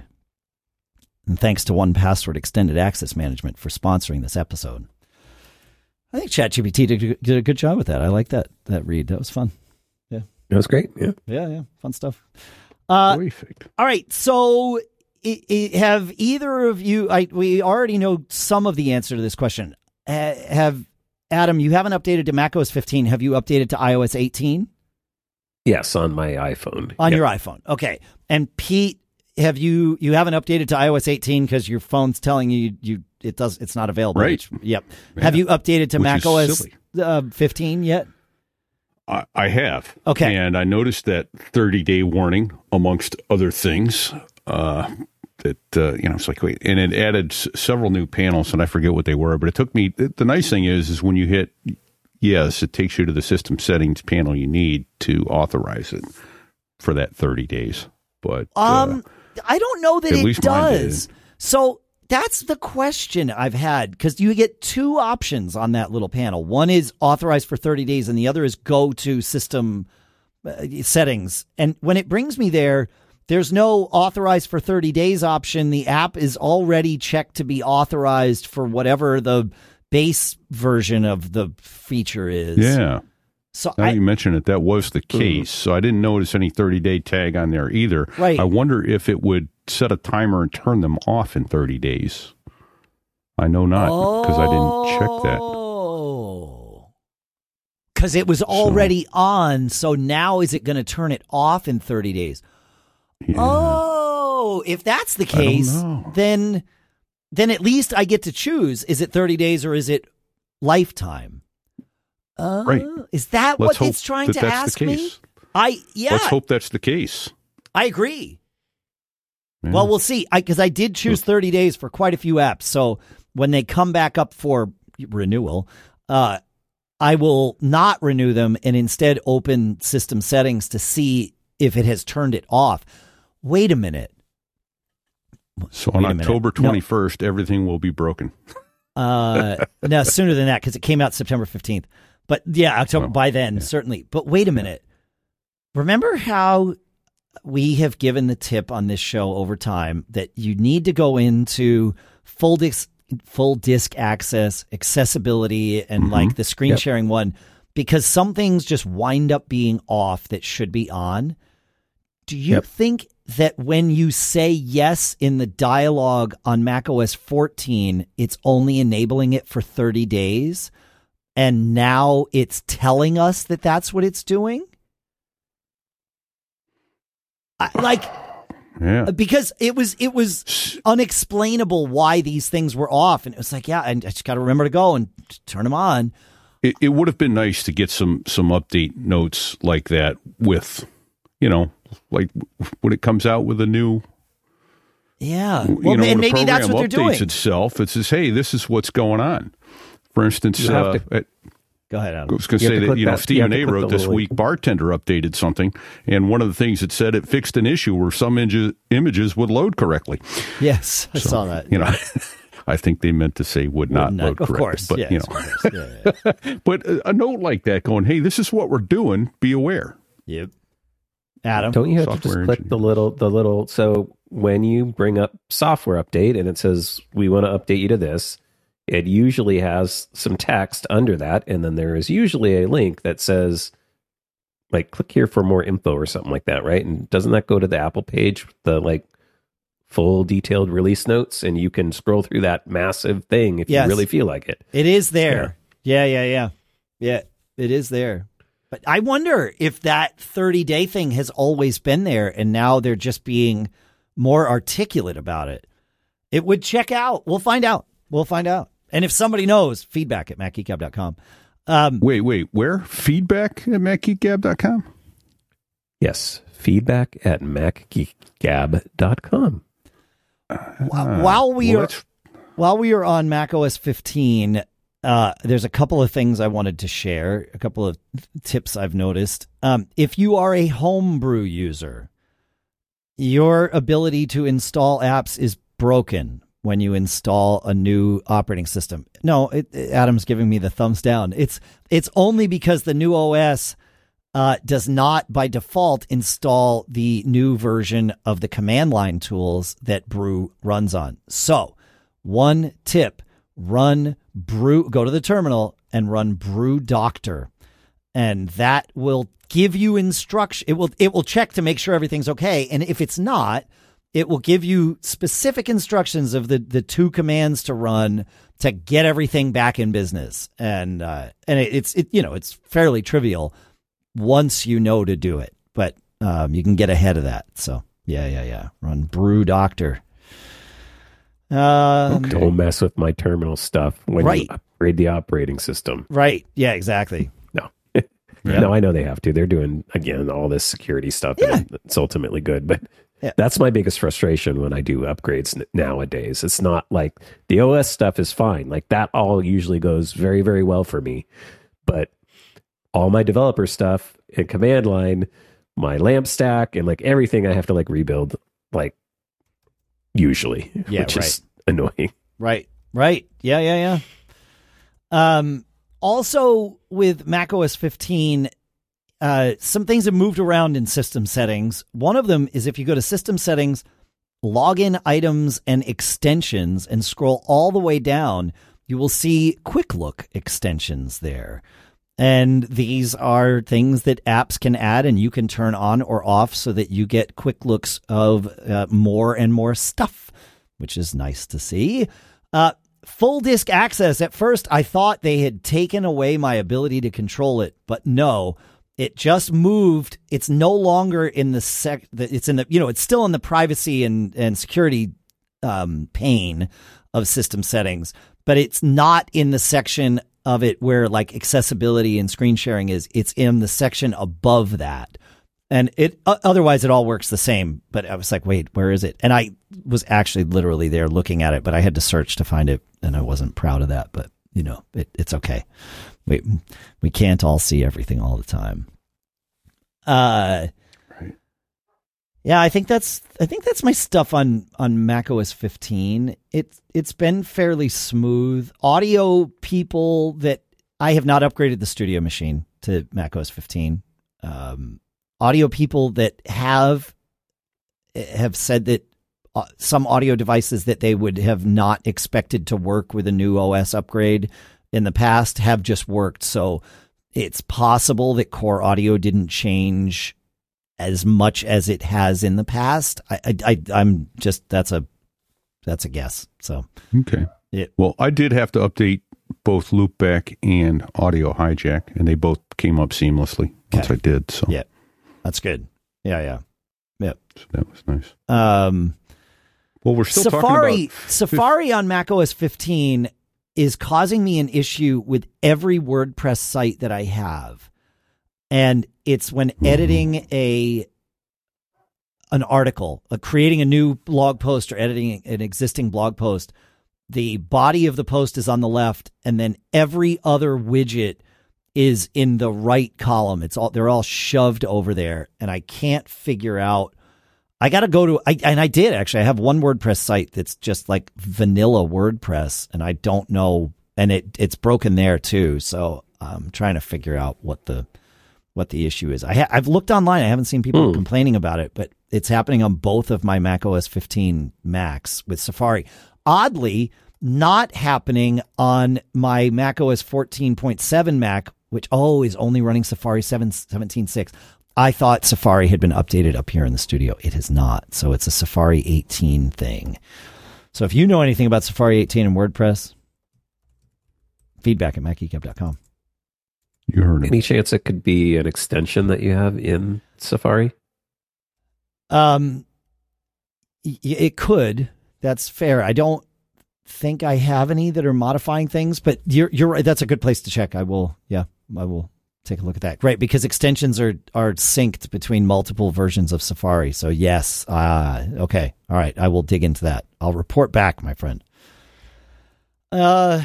And thanks to one Password Extended Access Management for sponsoring this episode. I think ChatGPT did, did a good job with that. I like that that read. That was fun. Yeah, That was great. Yeah. yeah, yeah. Fun stuff. Uh, Perfect. all right, so it, it, have either of you? I we already know some of the answer to this question. Uh, have Adam? You haven't updated to macOS fifteen. Have you updated to iOS eighteen? Yes, on my iPhone. On Yep. your iPhone. Okay. And Pete, have you you haven't updated to i O S eighteen because your phone's telling you you it does it's not available. Right. Which, yep. Yeah. Have you updated to Which Mac is O S silly. uh, fifteen yet? I, I have. Okay. And I noticed that thirty-day warning, amongst other things, uh, that, uh, you know, it's like, wait, and it added s- several new panels, and I forget what they were, but it took me, the, the nice thing is, is when you hit yes, it takes you to the system settings panel you need to authorize it for that thirty days. But Um, uh, I don't know that at it least mine did. does. So that's the question I've had, because you get two options on that little panel. One is authorized for thirty days, and the other is go to system uh, settings. And when it brings me there, there's no authorized for thirty days option. The app is already checked to be authorized for whatever the base version of the feature is. yeah. So Now I, you mention it, that was the case. So I didn't notice any thirty-day tag on there either. Right. I wonder if it would set a timer and turn them off in thirty days. I know not, because I didn't check that. Oh. Because it was already on, so now is it going to turn it off in thirty days? Yeah. Oh, if that's the I don't case, know. then then at least I get to choose. Is it thirty days or is it lifetime? Uh, Right. Is that Let's what it's hope trying that to that's ask the me? case. I yeah, Let's hope that's the case. I agree. Yeah. Well, we'll see. I because I did choose thirty days for quite a few apps. So when they come back up for renewal, uh, I will not renew them and instead open system settings to see if it has turned it off. Wait a minute. So on Wait a minute. October No. twenty-first, everything will be broken. Uh, no, sooner than that, because it came out September fifteenth. But yeah, October Oh, by then, yeah. certainly. But wait a minute. Remember how we have given the tip on this show over time that you need to go into full disc, full disk access, accessibility, and Mhm. like the screen Yep. sharing one, because some things just wind up being off that should be on. Do you Yep. think that when you say yes in the dialogue on macOS fourteen, it's only enabling it for thirty days? And now it's telling us that that's what it's doing? I, like, Yeah. because it was it was unexplainable why these things were off, and it was like, yeah, and I just got to remember to go and turn them on. It, it would have been nice to get some some update notes like that with, you know, like when it comes out with a new, Yeah, you well, know, and when maybe a that's program what they're updates doing. itself. It says, hey, this is what's going on. For instance, You have uh, to- at- Go ahead, I Adam. was going to You have say to that, click you know, that- you Stephen have to A. click wrote the this little week, Bartender updated something, and one of the things it said, it fixed an issue where some inge- images would load correctly. Yes, I So, saw that. You know, I think they meant to say would not Wouldn't load that- of correctly. course, But, yes, you of know, course. Yeah, yeah. but a, a note like that going, hey, this is what we're doing, be aware. Yep. Adam, Don't you have to just Software click engineer. the little the little so when you bring up software update and it says we want to update you to this, it usually has some text under that, and then there is usually a link that says like click here for more info or something like that, right? And doesn't that go to the Apple page, the like full detailed release notes, and you can scroll through that massive thing if Yes. you really feel like it. it is there. Yeah, yeah, yeah, yeah. It is there. But I wonder if that thirty-day thing has always been there, and now they're just being more articulate about it. It would check out. We'll find out. We'll find out. And if somebody knows, feedback at mac geek gab dot com. Um, Wait, wait, where? Feedback at mac geek gab dot com? Yes, feedback at mac geek gab dot com. wh- while we well, are that's- while we are on macOS fifteen, uh, there's a couple of things I wanted to share. A couple of tips I've noticed. Um, if you are a homebrew user, your ability to install apps is broken when you install a new operating system. No, it, it- Adam's giving me the thumbs down. It's it's only because the new O S uh, does not by default install the new version of the command line tools that Brew runs on. So, one tip: run Brew. Go to the terminal and run Brew Doctor, and that will give you instruction. It will it will check to make sure everything's okay, and if it's not, it will give you specific instructions of the, the two commands to run to get everything back in business. And uh, and it, it's it you know it's fairly trivial once you know to do it. but um, you can get ahead of that. So yeah, yeah, yeah. Run Brew Doctor. Um, okay. Don't mess with my terminal stuff when right. you upgrade the operating system. Right. Yeah, exactly. No. Yep. No, I know they have to. They're doing, again, all this security stuff. Yeah. And it's ultimately good. But yeah. that's my biggest frustration when I do upgrades n- nowadays. It's not like the O S stuff is fine. Like that all usually goes very, very well for me. But all my developer stuff in command line, my lamp stack, and like everything I have to like rebuild, like usually, yeah, which right. is annoying. Right. Right. Yeah, yeah, yeah. Um, also with macOS fifteen, uh, some things have moved around in system settings. One of them is if you go to system settings, login items and extensions, and scroll all the way down, you will see quick look extensions there. And these are things that apps can add and you can turn on or off so that you get quick looks of uh, more and more stuff, which is nice to see. Uh, full disk access. At first, I thought they had taken away my ability to control it, but no, it just moved. It's no longer in the sec. It's in the, you know, it's still in the privacy and, and security um, pane of system settings, but it's not in the section of it where like accessibility and screen sharing is. It's in the section above that. And it uh, otherwise it all works the same. But I was like, wait, where is it? And I was actually literally there looking at it, but I had to search to find it, and I wasn't proud of that. But you know, it, it's okay. We we can't all see everything all the time. Uh, right. Yeah, I think that's I think that's my stuff on on macOS fifteen. It's it's been fairly smooth. Audio people that I have not upgraded the studio machine to macOS fifteen. Um, audio people that have have said that uh, some audio devices that they would have not expected to work with a new O S upgrade in the past have just worked. So it's possible that Core Audio didn't change as much as it has in the past. I, I, I I'm just that's a that's a guess. So okay. It, well, I did have to update both Loopback and Audio Hijack, and they both came up seamlessly once okay. I did. So yeah, that's good. Yeah, yeah, yeah. So that was nice. Um, well, we're still Safari talking about Safari on macOS fifteen is causing me an issue with every WordPress site that I have. And it's when editing a an article, uh, creating a new blog post or editing an existing blog post, the body of the post is on the left, and then every other widget is in the right column. It's all they're all shoved over there, and I can't figure out. I got to go to, I, and I did actually. I have one WordPress site that's just like vanilla WordPress, and I don't know, and it it's broken there too. So I'm trying to figure out what the what the issue is. I ha- I've looked online. I haven't seen people mm. complaining about it, but it's happening on both of my macOS fifteen Macs with Safari. Oddly, not happening on my macOS fourteen point seven Mac, which oh is only running Safari seventeen point six. I thought Safari had been updated up here in the studio. It has not. So it's a Safari eighteen thing. So if you know anything about Safari eighteen and WordPress, feedback at mac geek up dot com. You heard it. Any chance it could be an extension that you have in Safari? Um, y- it could. That's fair. I don't think I have any that are modifying things, but you're you're right. That's a good place to check. I will. Yeah, I will take a look at that. Great, because extensions are are synced between multiple versions of Safari. So yes. Uh, okay. All right. I will dig into that. I'll report back, my friend. Uh.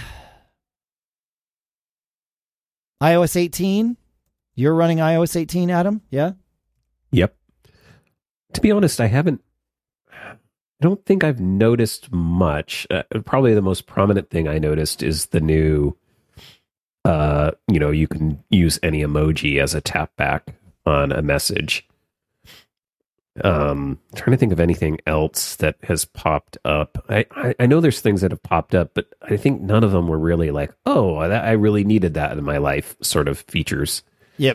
iOS eighteen? You're running iOS eighteen, Adam? Yeah? Yep. To be honest, I haven't, I don't think I've noticed much. Uh, probably the most prominent thing I noticed is the new, uh, you know, you can use any emoji as a tap back on a message. Um, I'm trying to think of anything else that has popped up. I, I, I know there's things that have popped up, but I think none of them were really like, oh, that, I really needed that in my life sort of features. Yep.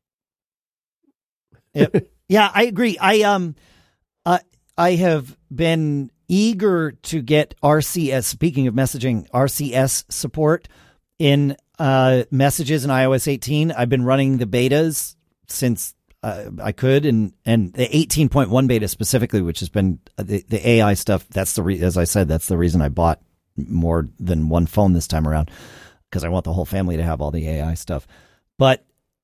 Yep. Yeah, I agree. I um, uh, I have been eager to get R C S. Speaking of messaging, R C S support in uh messages in iOS eighteen. I've been running the betas since uh, I could, and and the eighteen point one beta specifically, which has been the, the A I stuff. That's the re- as I said, that's the reason I bought more than one phone this time around, because I want the whole family to have all the A I stuff. But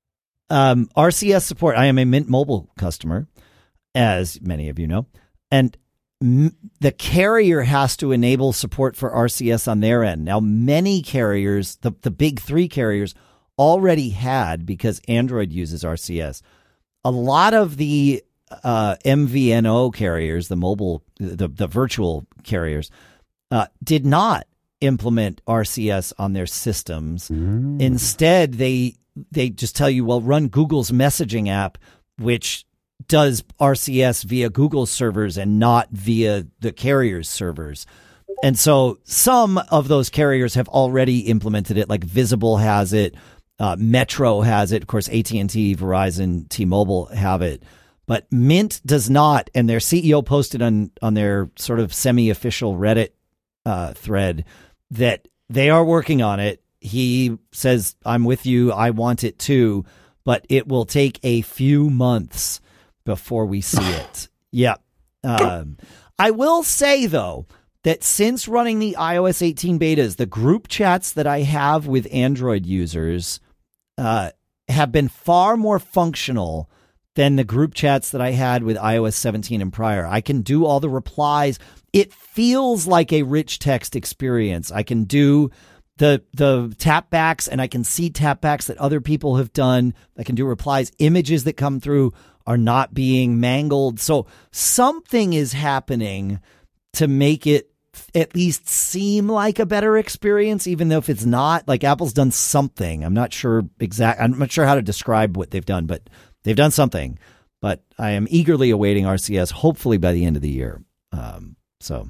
um, R C S support. I am a Mint Mobile customer, as many of you know, and m- the carrier has to enable support for R C S on their end. Now, many carriers, the the big three carriers, already had, because Android uses R C S. A lot of the uh, M V N O carriers, the mobile, the, the virtual carriers, uh, did not implement R C S on their systems. Mm. Instead, they they just tell you, well, run Google's messaging app, which does R C S via Google servers and not via the carrier's servers. And so some of those carriers have already implemented it, like Visible has it. Uh, Metro has it. Of course, A T and T, Verizon, T-Mobile have it. But Mint does not. And their C E O posted on, on their sort of semi-official Reddit uh, thread that they are working on it. He says, I'm with you. I want it too. But it will take a few months before we see it. Yeah. Um, I will say, though, that since running the i O S eighteen betas, the group chats that I have with Android users uh, have been far more functional than the group chats that I had with i O S seventeen and prior. I can do all the replies. It feels like a rich text experience. I can do the the tap backs, and I can see tap backs that other people have done. I can do replies. Images that come through are not being mangled. So something is happening to make it at least seem like a better experience, even though if it's not. Like, Apple's done something. I'm not sure exact. I'm not sure how to describe what they've done, but they've done something. But I am eagerly awaiting R C S, hopefully by the end of the year. Um, so,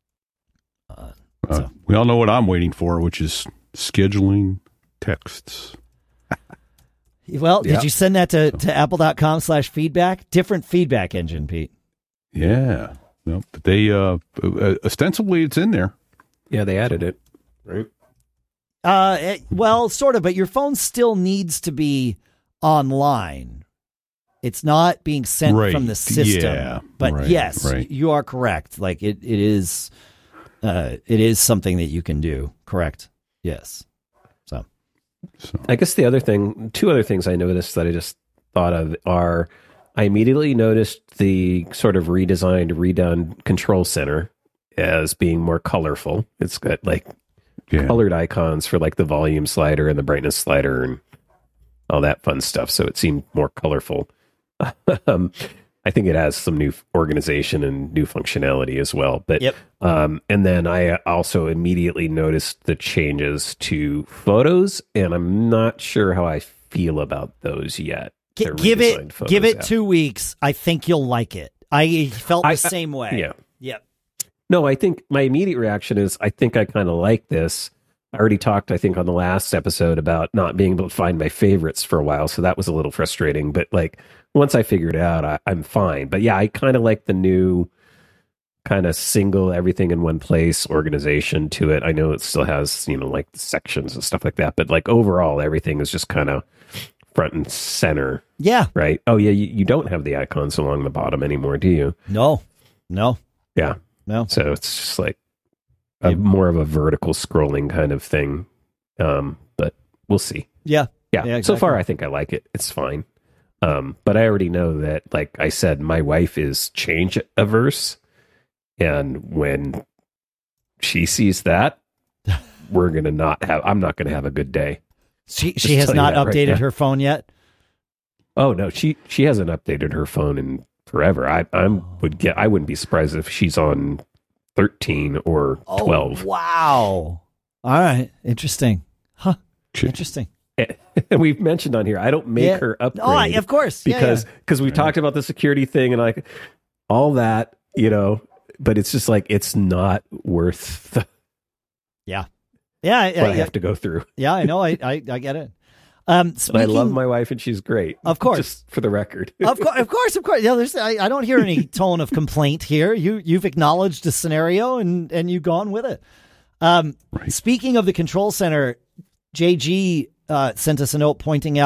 uh, uh, so we all know what I'm waiting for, which is scheduling texts. Well, Yeah. did you send that to, to apple.com slash feedback? Different feedback engine, Pete. Yeah. No, but they uh, uh, ostensibly it's in there. Yeah, they added it, right? Uh, it- well, sort of, but your phone still needs to be online. It's not being sent Right. from the system. Yeah. But Right. yes, Right. you are correct. Like it, it is, uh, it is something that you can do. Correct. Yes. So, So I guess the other thing, two other things I noticed that I just thought of are, I immediately noticed the sort of redesigned, redone control center as being more colorful. It's got like yeah. colored icons for like the volume slider and the brightness slider and all that fun stuff. So it seemed more colorful. um, I think it has some new organization and new functionality as well. But Yep. um, and then I also immediately noticed the changes to photos, and I'm not sure how I feel about those yet. G- Their give redesigned it, Photos give it app. two weeks. I think you'll like it. I felt the I- I- same way. Yeah. Yep. No, I think my immediate reaction is I think I kind of like this. I already talked, I think, on the last episode about not being able to find my favorites for a while, so that was a little frustrating. But like once I figured it out, I, I'm fine. But yeah, I kind of like the new kind of single everything in one place organization to it. I know it still has, you know, like sections and stuff like that, but like overall, everything is just kind of front and center, Yeah. right? Oh yeah, you, you don't have the icons along the bottom anymore, do you? No. No. Yeah. No. So it's just like a, more of a vertical scrolling kind of thing. Um, but we'll see. Yeah. Yeah. Yeah, So far, exactly. I think I like it. It's fine. Um, but I already know that, like I said, my wife is change averse. And when she sees that, we're going to not have, I'm not going to have a good day. She Just she has tell you not that right updated now. her phone yet. Oh no, she, she hasn't updated her phone in forever. I, I'm would get, I wouldn't be surprised if she's on thirteen or twelve. Oh, wow. All right. Interesting. Huh. Ch- Interesting. And we've mentioned on here, I don't make Yeah. her upgrade. Oh, I- of course. Yeah, because yeah. because we talked about the security thing and like all that, you know, but it's just like it's not worth the, Yeah. Yeah. what Yeah. I Yeah, have to go through. yeah I know. I, I, I get it. Um, And speaking, I love my wife and she's great. Of course. Just for the record. of course, of course, of course. Yeah, there's, I, I don't hear any tone of complaint here. You, you've acknowledged the scenario and, and you've gone with it. Um, Right. Speaking of the control center, J G uh, sent us a note pointing out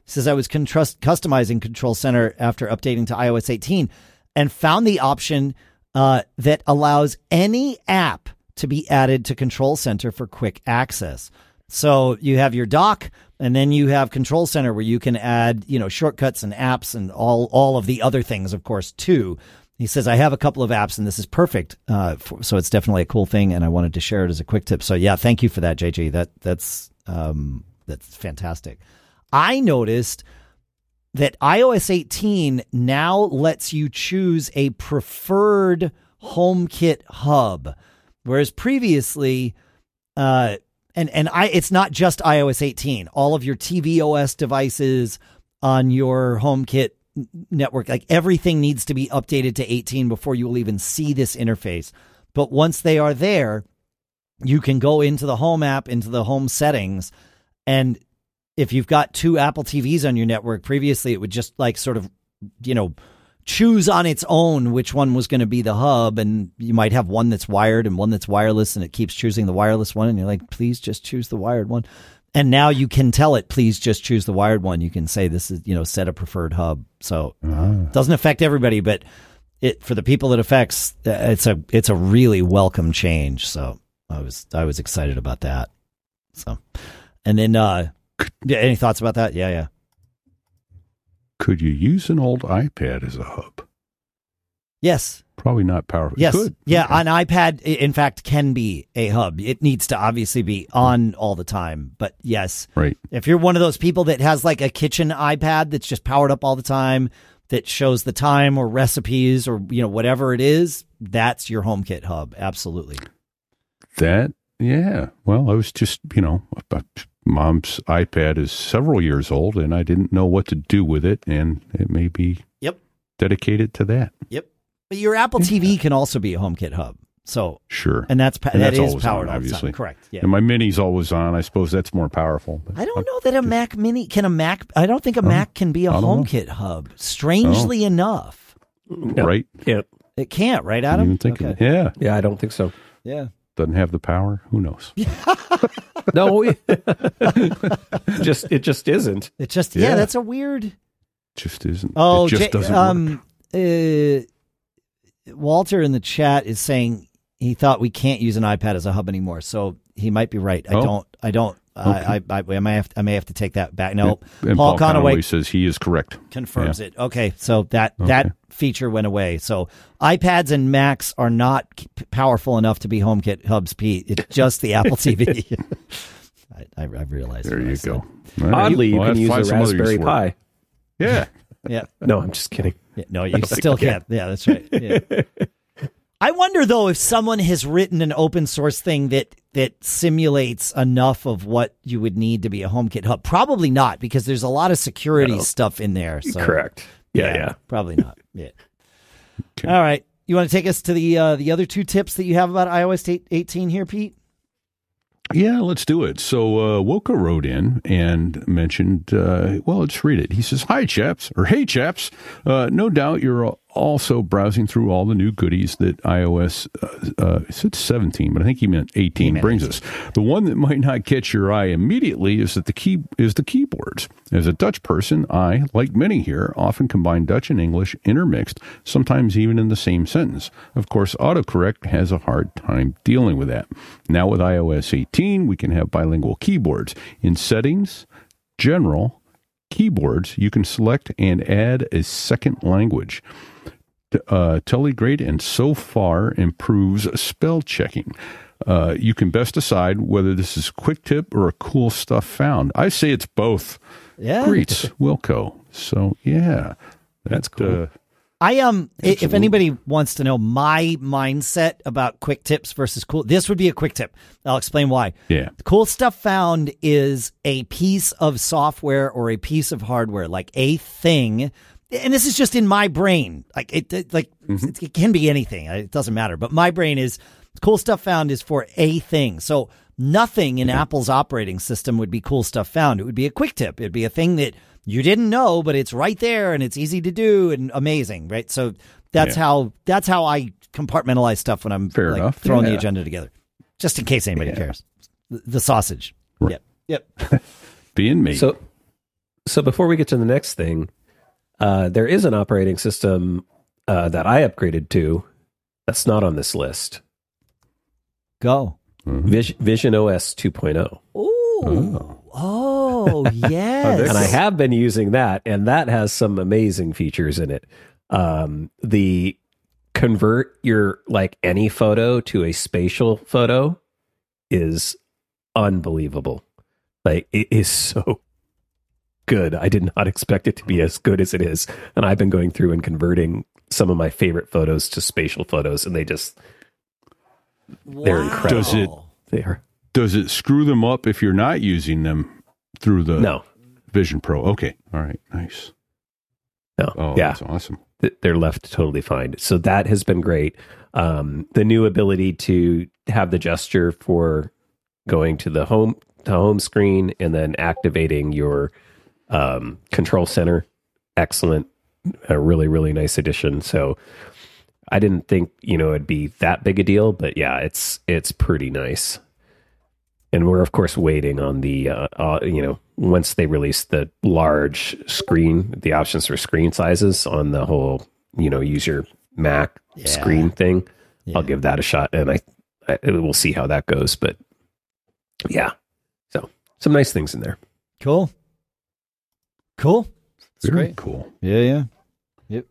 says, I was contrust, customizing Control Center after updating to i O S eighteen and found the option uh, that allows any app to be added to Control Center for quick access. So you have your dock, and then you have Control Center where you can add, you know, shortcuts and apps and all, all of the other things, of course, too. He says, I have a couple of apps, and this is perfect. Uh, for, so it's definitely a cool thing, and I wanted to share it as a quick tip. So, yeah, thank you for that, J J. That That's um, that's fantastic. I noticed that i O S eighteen now lets you choose a preferred HomeKit hub, whereas previously, uh, and and I it's not just i O S eighteen. All of your tvOS devices on your HomeKit network, like everything needs to be updated to eighteen before you will even see this interface. But once they are there, you can go into the home app, into the home settings, and if you've got two Apple T Vs on your network, previously it would just like sort of, you know, choose on its own which one was going to be the hub, and you might have one that's wired and one that's wireless, and it keeps choosing the wireless one, and you're like, please just choose the wired one. And now you can tell it, please just choose the wired one. You can say this is, you know, set a preferred hub. So Ah. it doesn't affect everybody, but it for the people it affects, uh, it's a it's a really welcome change. So I was I was excited about that. So, and then uh, yeah, any thoughts about that? Yeah, yeah. Could you use an old iPad as a hub? Yes. Probably not powerful. Yes. Could. Yeah, Okay. an iPad, i- in fact, can be a hub. It needs to obviously be on all the time. But yes, Right. if you're one of those people that has like a kitchen iPad that's just powered up all the time, that shows the time or recipes or, you know, whatever it is, that's your HomeKit hub. Absolutely. That, yeah. Well, I was just, you know, mom's iPad is several years old, and I didn't know what to do with it, and it may be Yep. dedicated to that. Yep. But your Apple T V can also be a HomeKit hub. So, Sure. and that's, pa- And that that's is always powered on, all the time. obviously. Correct. Yeah. And my Mini's always on. I suppose that's more powerful. but I don't I'm- know that a Mac Mini can a Mac. I don't think a Um, Mac can be a I don't know. HomeKit hub. Strangely enough, No. Right? Yeah. it can't. Right, I Adam? didn't even think of Okay. it. Yeah. Yeah, I don't think so. Yeah. Doesn't have the power. Who knows? No, it just it just isn't. It just yeah, Yeah. that's a weird. Just isn't. Oh, it just J- doesn't um, work. uh, Walter in the chat is saying he thought we can't use an iPad as a hub anymore. So he might be right. I Oh. don't. I don't. I, I, I, I may have. To, I may have to take that back. No, And Paul, Paul Conaway Conaway says he is correct. confirms Yeah. it. Okay, so that Okay. that feature went away. So iPads and Macs are not k- powerful enough to be HomeKit hubs, Pete. It's just the Apple T V. I, I, I realized. There what I you said. go. All right. Oddly, you Well, can I'll use find a some other use Raspberry for it. Pi. Yeah. Yeah. No, I'm just kidding. Yeah, no, you still can't. Yeah, that's right. Yeah. I wonder though if someone has written an open source thing that that simulates enough of what you would need to be a HomeKit hub. Probably not, because there's a lot of security No. stuff in there. So, Correct. Yeah, yeah. probably not. Yeah. Okay. All right. You want to take us to the uh, the other two tips that you have about i O S eighteen here, Pete? Yeah, let's do it. So uh, Woka wrote in and mentioned, uh, well, let's read it. He says, hi, chaps, or hey, chaps. Uh, no doubt you're also browsing through all the new goodies that iOS, uh, uh, it said seventeen, but I think he meant eighteen, He meant brings us. The one that might not catch your eye immediately is that the key is the keyboards. As a Dutch person, I, like many here, often combine Dutch and English intermixed, sometimes even in the same sentence. Of course, autocorrect has a hard time dealing with that. Now with i O S eighteen, we can have bilingual keyboards. In settings, general, keyboards, you can select and add a second language. Uh, Telegrade and so far improves spell checking. Uh, you can best decide whether this is quick tip or a cool stuff found. I say it's both. Yeah. Greets, Wilco. So yeah, That's cool. Uh, I um, i- if Absolutely. anybody wants to know my mindset about quick tips versus cool, this would be a quick tip. I'll explain why. yeah, The cool stuff found is a piece of software or a piece of hardware, like a thing. And this is just in my brain. Like it, it like it, it can be anything. It doesn't matter. But my brain is cool stuff found is for a thing. So nothing in Apple's operating system would be cool stuff found. It would be a quick tip. It'd be a thing that you didn't know, but it's right there and it's easy to do and amazing, right? So that's Yeah. how that's how I compartmentalize stuff when I'm Fair like enough. throwing the Yeah. agenda together, just in case anybody Yeah. cares. The, the sausage. Right. Yep. Yep. being me. So, So before we get to the next thing, uh, there is an operating system uh, that I upgraded to that's not on this list. Go. Mm-hmm. Vis- Vision O S two point oh. Ooh. Oh, oh yes. And I have been using that, and that has some amazing features in it. Um, the convert your like any photo to a spatial photo is unbelievable. Like, it is so good. I did not expect it to be as good as it is. And I've been going through and converting some of my favorite photos to spatial photos, and they just they're Wow. incredible. Does it They are. does it screw them up if you're not using them through the No. Vision Pro? Okay. All right. Nice. No. Oh, yeah. that's awesome. Th- They're left totally fine. So that has been great. Um, the new ability to have the gesture for going to the home to home screen and then activating your um, control center. Excellent. A really, really nice addition. So I didn't think, you know, it'd be that big a deal, but yeah, it's, it's pretty nice. And we're of course waiting on the, uh, uh, you know, once they release the large screen, the options for screen sizes on the whole, you know, use your Mac Yeah. screen thing, Yeah. I'll give that a shot, and I, I we'll see how that goes. But yeah, so some nice things in there. Cool. Cool. It's Very great. cool. Yeah, yeah. Yep.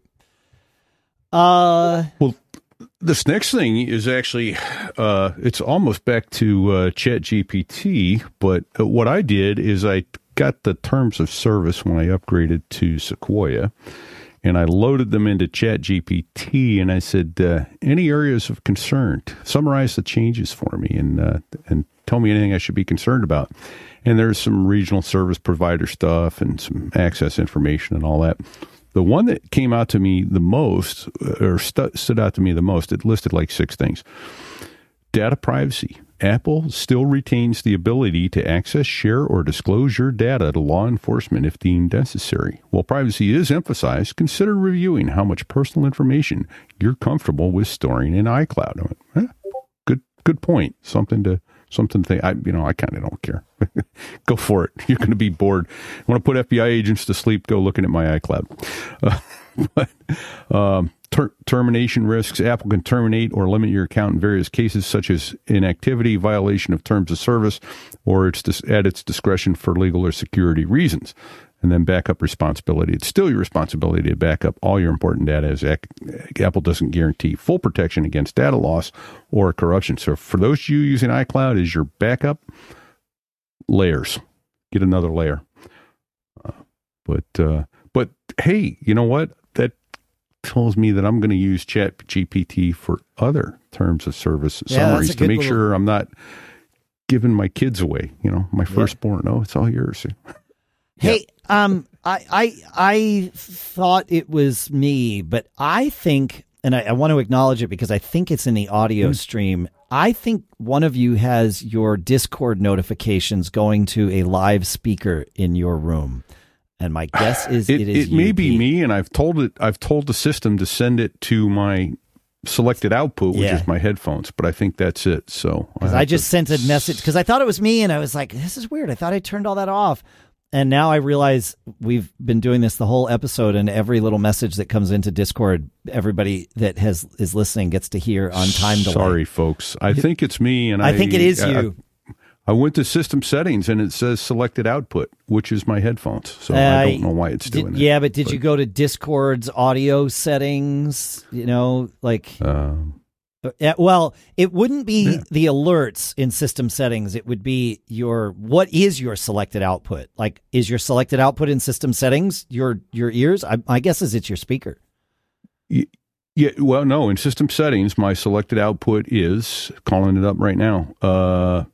Uh, Well, this next thing is actually, uh, it's almost back to uh, ChatGPT, but what I did is I got the terms of service when I upgraded to Sequoia, and I loaded them into ChatGPT, and I said, uh, any areas of concern, summarize the changes for me, and uh, and tell me anything I should be concerned about. And there's some regional service provider stuff and some access information and all that. The one that came out to me the most, or stu- stood out to me the most, it listed like six things. Data privacy. Apple still retains the ability to access, share, or disclose your data to law enforcement if deemed necessary. While privacy is emphasized, consider reviewing how much personal information you're comfortable with storing in iCloud. I went, eh, good, good point. Something to something to think. I, you know, I kind of don't care. Go for it. You're going to be bored. Want to put F B I agents to sleep? Go looking at my iCloud. Uh, but um, ter- termination risks. Apple can terminate or limit your account in various cases, such as inactivity, violation of terms of service, or it's dis- at its discretion for legal or security reasons. And then backup responsibility. It's still your responsibility to back up all your important data, as ac- Apple doesn't guarantee full protection against data loss or corruption. So for those of you using iCloud as your backup, layers. Get another layer. Uh, but uh, but hey, you know what? That tells me that I'm going to use ChatGPT for other terms of service Yeah, summaries that's a to good make little- sure I'm not giving my kids away. You know, my firstborn. No, it's all yours. Hey, um, I, I, I thought it was me, but I think, and I, I want to acknowledge it because I think it's in the audio Mm. stream. I think one of you has your Discord notifications going to a live speaker in your room, and my guess is It, it is it you, may be Pete. me, and I've told it. I've told the system to send it to my selected output, which Yeah. is my headphones. But I think that's it. So Because I just sent a message because I thought it was me, and I was like, "This is weird." I thought I turned all that off, and now I realize we've been doing this the whole episode, and every little message that comes into Discord, everybody that has is listening gets to hear on time delay. Sorry, folks. I think it's me, and I, I think it is I- you. I went to system settings, and it says selected output, which is my headphones. So I Uh, don't know why it's Did- doing it. yeah, but did you go to Discord's audio settings? You know, like, Um, yeah, well, it wouldn't be Yeah. the alerts in system settings. It would be your what is your selected output? Like, is your selected output in system settings your your ears? I, my guess is it's your speaker. yeah, well, no. In system settings, my selected output is calling it up right now. Uh,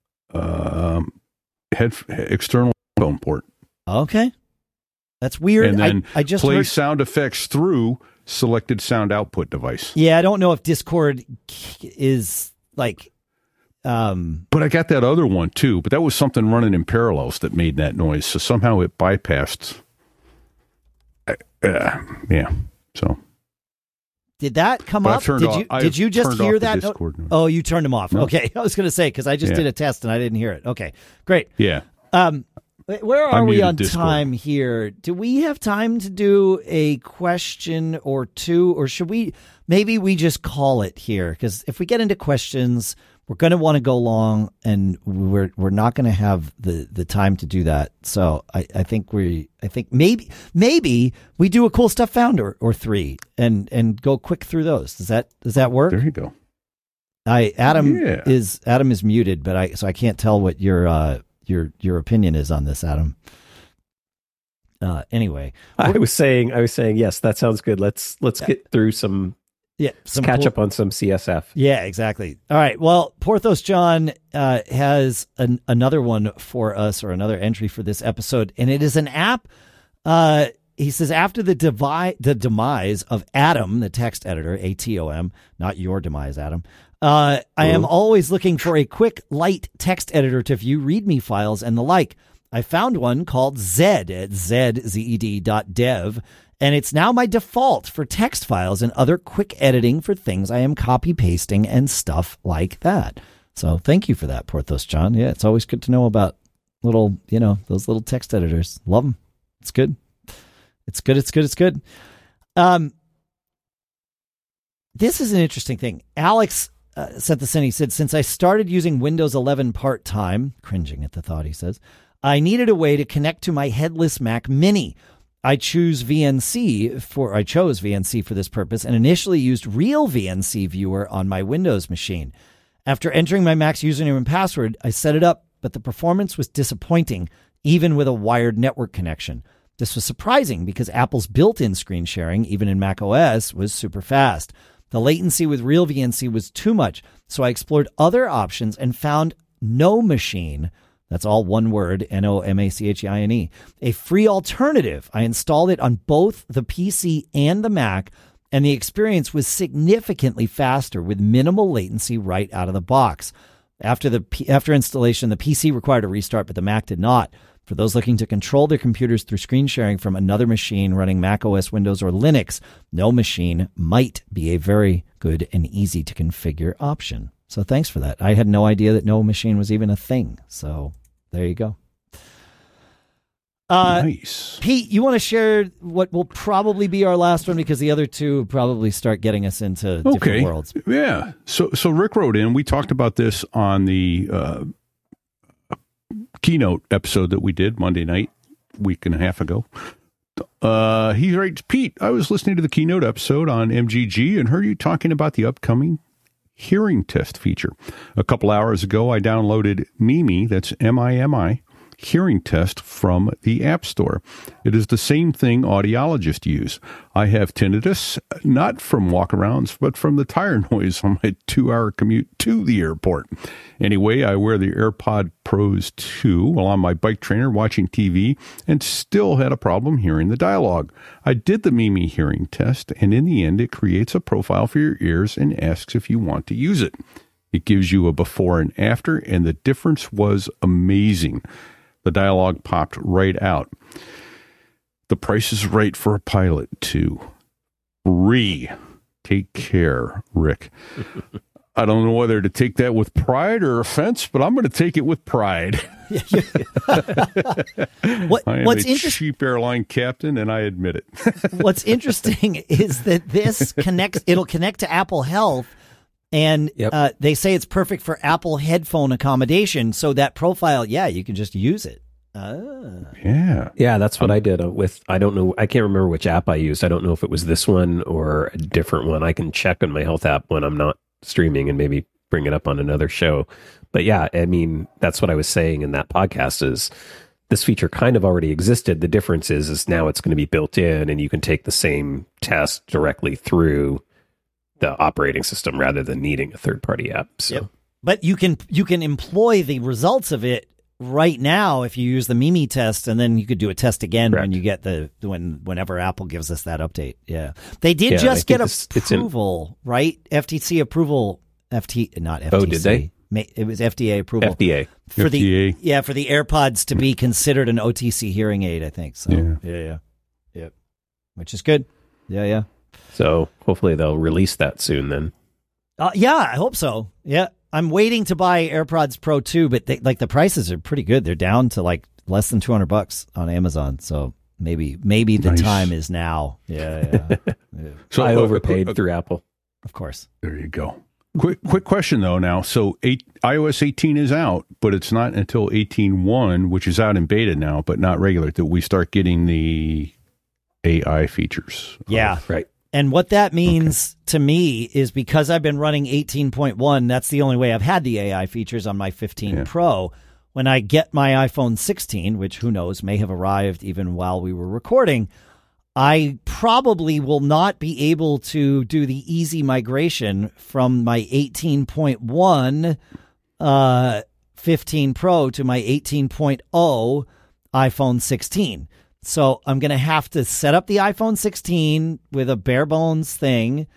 um, head external phone port, Okay, that's weird. and then I, I just play heard. sound effects through selected sound output device. Yeah, I don't know if Discord is like. Um, But I got that other one too. But that was something running in parallels that made that noise. So somehow it bypassed. Uh, uh, yeah. So. did that come But I've up? turned Did off- you I've did you just turned off hear the that? Discord note. Oh, you turned them off. No. Okay, I was going to say because I just Yeah. did a test and I didn't hear it. Okay, great. Yeah. Um, Wait, where are I'm we muted on Discord. time here? Do we have time to do a question or two, or should we, maybe we just call it here? Because if we get into questions, we're going to want to go long, and we're we're not going to have the, the time to do that. So I, I think we I think maybe maybe we do a cool stuff found or, or three and and go quick through those. Does that does that work? There you go. I Adam Yeah. is Adam is muted, but I so I can't tell what your uh, your your opinion is on this, Adam. Uh, anyway, I was saying, I was saying, yes, that sounds good. Let's let's get through some, yeah, some catch cool- up on some C S F. Yeah, exactly. All right. Well, Porthos John uh, has an, another one for us, or another entry for this episode, and it is an app. Uh, he says, after the devi- the demise of Atom, the text editor, A T O M, not your demise, Adam. Uh, I am always looking for a quick, light text editor to view README files and the like. I found one called Zed at zed dot dev, and it's now my default for text files and other quick editing for things I am copy pasting and stuff like that. So thank you for that, Porthos John. Yeah, it's always good to know about little, you know, those little text editors. Love them. It's good. It's good. It's good. It's good. Um, this is an interesting thing. Alex uh, sent this in. He said, since I started using Windows eleven part-time, cringing at the thought, he says, I needed a way to connect to my headless Mac Mini. I choose V N C for I chose V N C for this purpose and initially used Real V N C Viewer on my Windows machine. After entering my Mac's username and password, I set it up, but the performance was disappointing, even with a wired network connection. This was surprising because Apple's built-in screen sharing, even in macOS, was super fast. The latency with Real V N C was too much, so I explored other options and found No Machine. That's all one word, N O M A C H E I N E. A free alternative. I installed it on both the P C and the Mac, and the experience was significantly faster with minimal latency right out of the box. After the after installation, the P C required a restart, but the Mac did not. For those looking to control their computers through screen sharing from another machine running macOS, Windows, or Linux, No Machine might be a very good and easy to configure option. So thanks for that. I had no idea that No Machine was even a thing. So there you go. Uh, Nice. Pete, you want to share what will probably be our last one, because the other two probably start getting us into different Okay. worlds. Yeah. So so Rick wrote in. We talked about this on the uh, keynote episode that we did Monday night, week and a half ago. Uh, he writes, Pete, I was listening to the keynote episode on M G G and heard you talking about the upcoming hearing test feature. A couple hours ago, I downloaded Mimi, that's M I M I, hearing test from the App Store. It is the same thing audiologists use. I have tinnitus, not from walkarounds, but from the tire noise on my two-hour commute to the airport. Anyway, I wear the AirPod Pros two while on my bike trainer watching T V and still had a problem hearing the dialogue. I did the Mimi hearing test, and in the end, it creates a profile for your ears and asks if you want to use it. It gives you a before and after, and the difference was amazing. The dialogue popped right out. The price is right for a pilot, too. Free. Take care, Rick. I don't know whether to take that with pride or offense, but I'm going to take it with pride. What, I am what's a interesting? cheap airline captain, and I admit it. What's interesting is that this connects. It'll connect to Apple Health, and Yep. uh, they say it's perfect for Apple headphone accommodation. So that profile, yeah, you can just use it. Ah. Yeah. Yeah, that's what I did uh, with, I don't know, I can't remember which app I used. I don't know if it was this one or a different one. I can check on my health app when I'm not streaming and maybe bring it up on another show. But yeah, I mean, that's what I was saying in that podcast is this feature kind of already existed. The difference is, is now it's going to be built in and you can take the same test directly through the operating system rather than needing a third party app. So, Yep. But you can you can employ the results of it right now if you use the Mimi test, and then you could do a test again Correct. when you get the when whenever Apple gives us that update. Yeah, they did Yeah, I just think get this- it's in- approval, right? F T C approval. F T not F T C. Oh, did they? Ma- It was F D A approval F D A. for F D A. the yeah for the AirPods to be considered an O T C hearing aid. I think so. Yeah. Yeah, yeah, yeah. Which is good. Yeah, yeah. So hopefully they'll release that soon then. Uh, yeah, I hope so. Yeah, I'm waiting to buy AirPods Pro two, but they, like the prices are pretty good. They're down to like less than two hundred bucks on Amazon. So maybe maybe the Nice. time is now. Yeah, yeah. Yeah. So I uh, overpaid uh, through Apple. Of course. There you go. Quick, quick question though. Now, so eight, iOS eighteen is out, but it's not until eighteen point one, which is out in beta now, but not regular, that we start getting the A I features. Yeah. Right. And what that means to me is because I've been running eighteen point one, that's the only way I've had the A I features on my fifteen Yeah. Pro. When I get my iPhone sixteen, which who knows, may have arrived even while we were recording, I probably will not be able to do the easy migration from my eighteen point one uh, fifteen Pro to my eighteen point oh iPhone sixteen. So I'm going to have to set up the iPhone sixteen with a bare bones thing,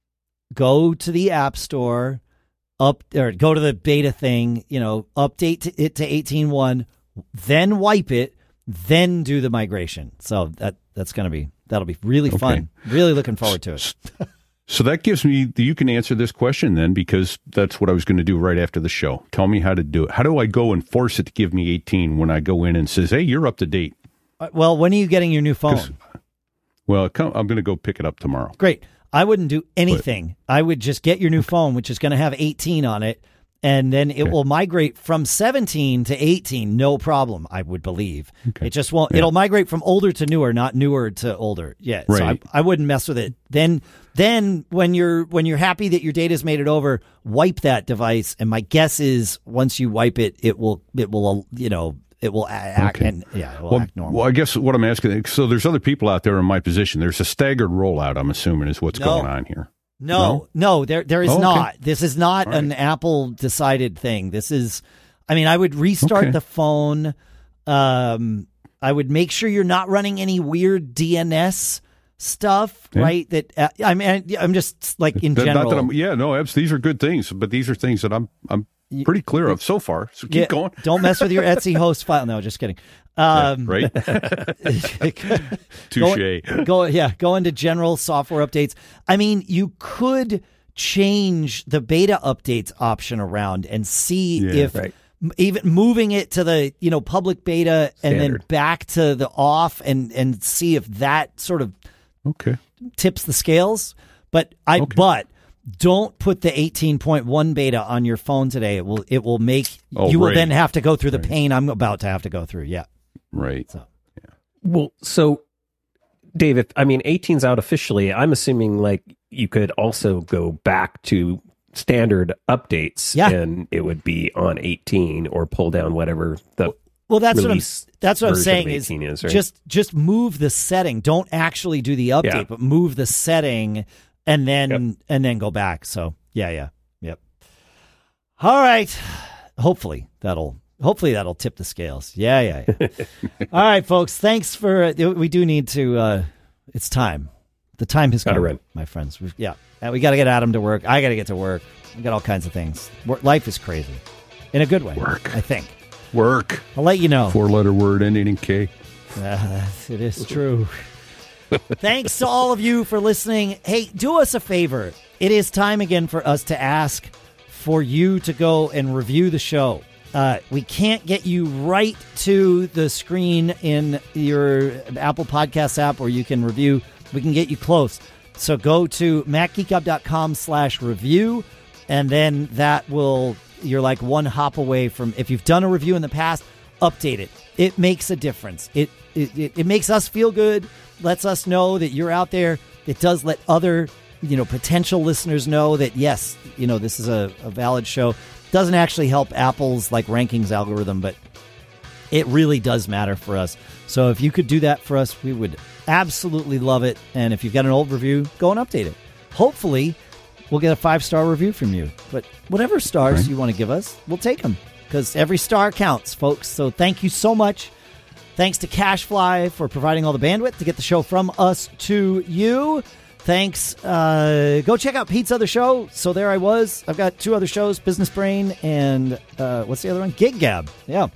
go to the App Store, up or go to the beta thing, you know, update to, it to eighteen point one, then wipe it, then do the migration. So that that's going to be that'll be really fun. Really looking forward to it. So that gives me, you can answer this question then, because that's what I was going to do right after the show. Tell me how to do it. How do I go and force it to give me eighteen when I go in and says, hey, you're up to date? Well, when are you getting your new phone? Well, come, I'm going to go pick it up tomorrow. Great. I wouldn't do anything. But, I would just get your new phone, which is going to have eighteen on it, and then it okay. will migrate from seventeen to eighteen, no problem, I would believe. Okay. It just won't. Yeah. It'll migrate from older to newer, not newer to older. Yeah, right. So I, I wouldn't mess with it. Then, then when you're when you're happy that your data's made it over, wipe that device. And my guess is once you wipe it, it will it will you know. It will act, okay. and yeah, it will well, act normal. Well, I guess what I'm asking, so there's other people out there in my position. There's a staggered rollout, I'm assuming, is what's no. going on here. No, no, no there there is oh, okay. not. This is not All right. an Apple decided thing. This is, I mean, I would restart okay. the phone. Um, I would make sure you're not running any weird D N S stuff, yeah. right? That uh, I mean, I'm just like in that, general. Not that I'm, yeah, no, these are good things, but these are things that I'm I'm pretty clear of so far. So keep yeah, going. Don't mess with your Etsy host file. No, just kidding. Um, yeah, right? Touche. Go, go, yeah, go into general software updates. I mean, you could change the beta updates option around and see yeah, if right. even moving it to the, you know, public beta and Standard. then back to the off and, and see if that sort of okay. tips the scales. But I, okay. but don't put the eighteen point one beta on your phone today. It will, it will make, oh, you will right. then have to go through the right. pain I'm about to have to go through. Yeah. Right. So. Yeah. Well, so Dave, if, I mean, eighteen's out officially. I'm assuming like you could also go back to standard updates yeah. and it would be on eighteen or pull down whatever the Well, that's what I'm. release That's what I'm version saying of is, eighteen is, right? just just move the setting. Don't actually do the update, Yeah. but move the setting and then Yep. and then go back. So yeah, yeah, yep. All right. Hopefully that'll hopefully that'll tip the scales. Yeah, yeah. yeah. All right, folks. Thanks for. We do need to. Uh, it's time. The time has Gotta come, run. my friends. We, yeah, and we got to get Adam to work. I got to get to work. We got all kinds of things. Work, life is crazy, in a good way. Work. I think. Work. I'll let you know. Four-letter word ending in K. Uh, it is true. Thanks to all of you for listening. Hey, do us a favor. It is time again for us to ask for you to go and review the show. Uh, we can't get you right to the screen in your Apple Podcasts app where you can review. We can get you close. So go to macgeekup.com slash review, and then that will, you're like one hop away from, if you've done a review in the past, update it. It makes a difference. It it, it, it makes us feel good, lets us know that you're out there. It does let other, you know, potential listeners know that, yes, you know, this is a, a valid show. Doesn't actually help Apple's like rankings algorithm, but it really does matter for us. So if you could do that for us, we would absolutely love it. And if you've got an old review, go and update it. Hopefully, we'll get a five-star review from you. But whatever stars right. you want to give us, we'll take them. Because every star counts, folks. So thank you so much. Thanks to CashFly for providing all the bandwidth to get the show from us to you. Thanks. Uh, go check out Pete's other show. So there I was. I've got two other shows, Business Brain and uh, what's the other one? Gig Gab. Yeah.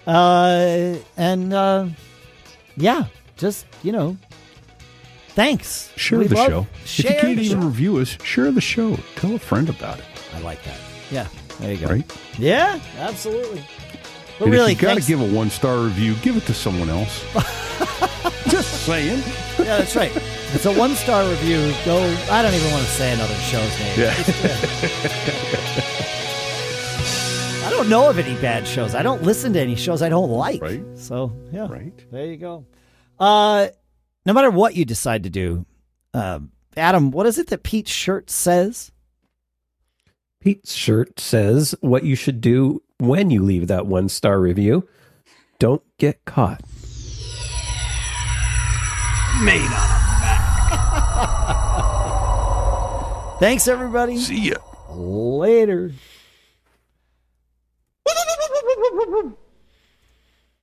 Uh, and uh, yeah, just, you know, thanks. Share We the love- show. Share if you can't the even show. review us, share the show. Tell a friend about it. I like that. Yeah, there you go. Right? Yeah, absolutely. But and really, if you got to thanks- give a one star review, give it to someone else. Just saying. Yeah, that's right. It's a one star review. Go. I don't even want to say another show's name. Yeah. I don't know of any bad shows. I don't listen to any shows I don't like. Right. So yeah. Right. There you go. Uh, no matter what you decide to do, uh, Adam, what is it that Pete's shirt says? Pete's shirt says what you should do when you leave that one star review. Don't get caught. Made on a Mac. Thanks, everybody. See ya. Later.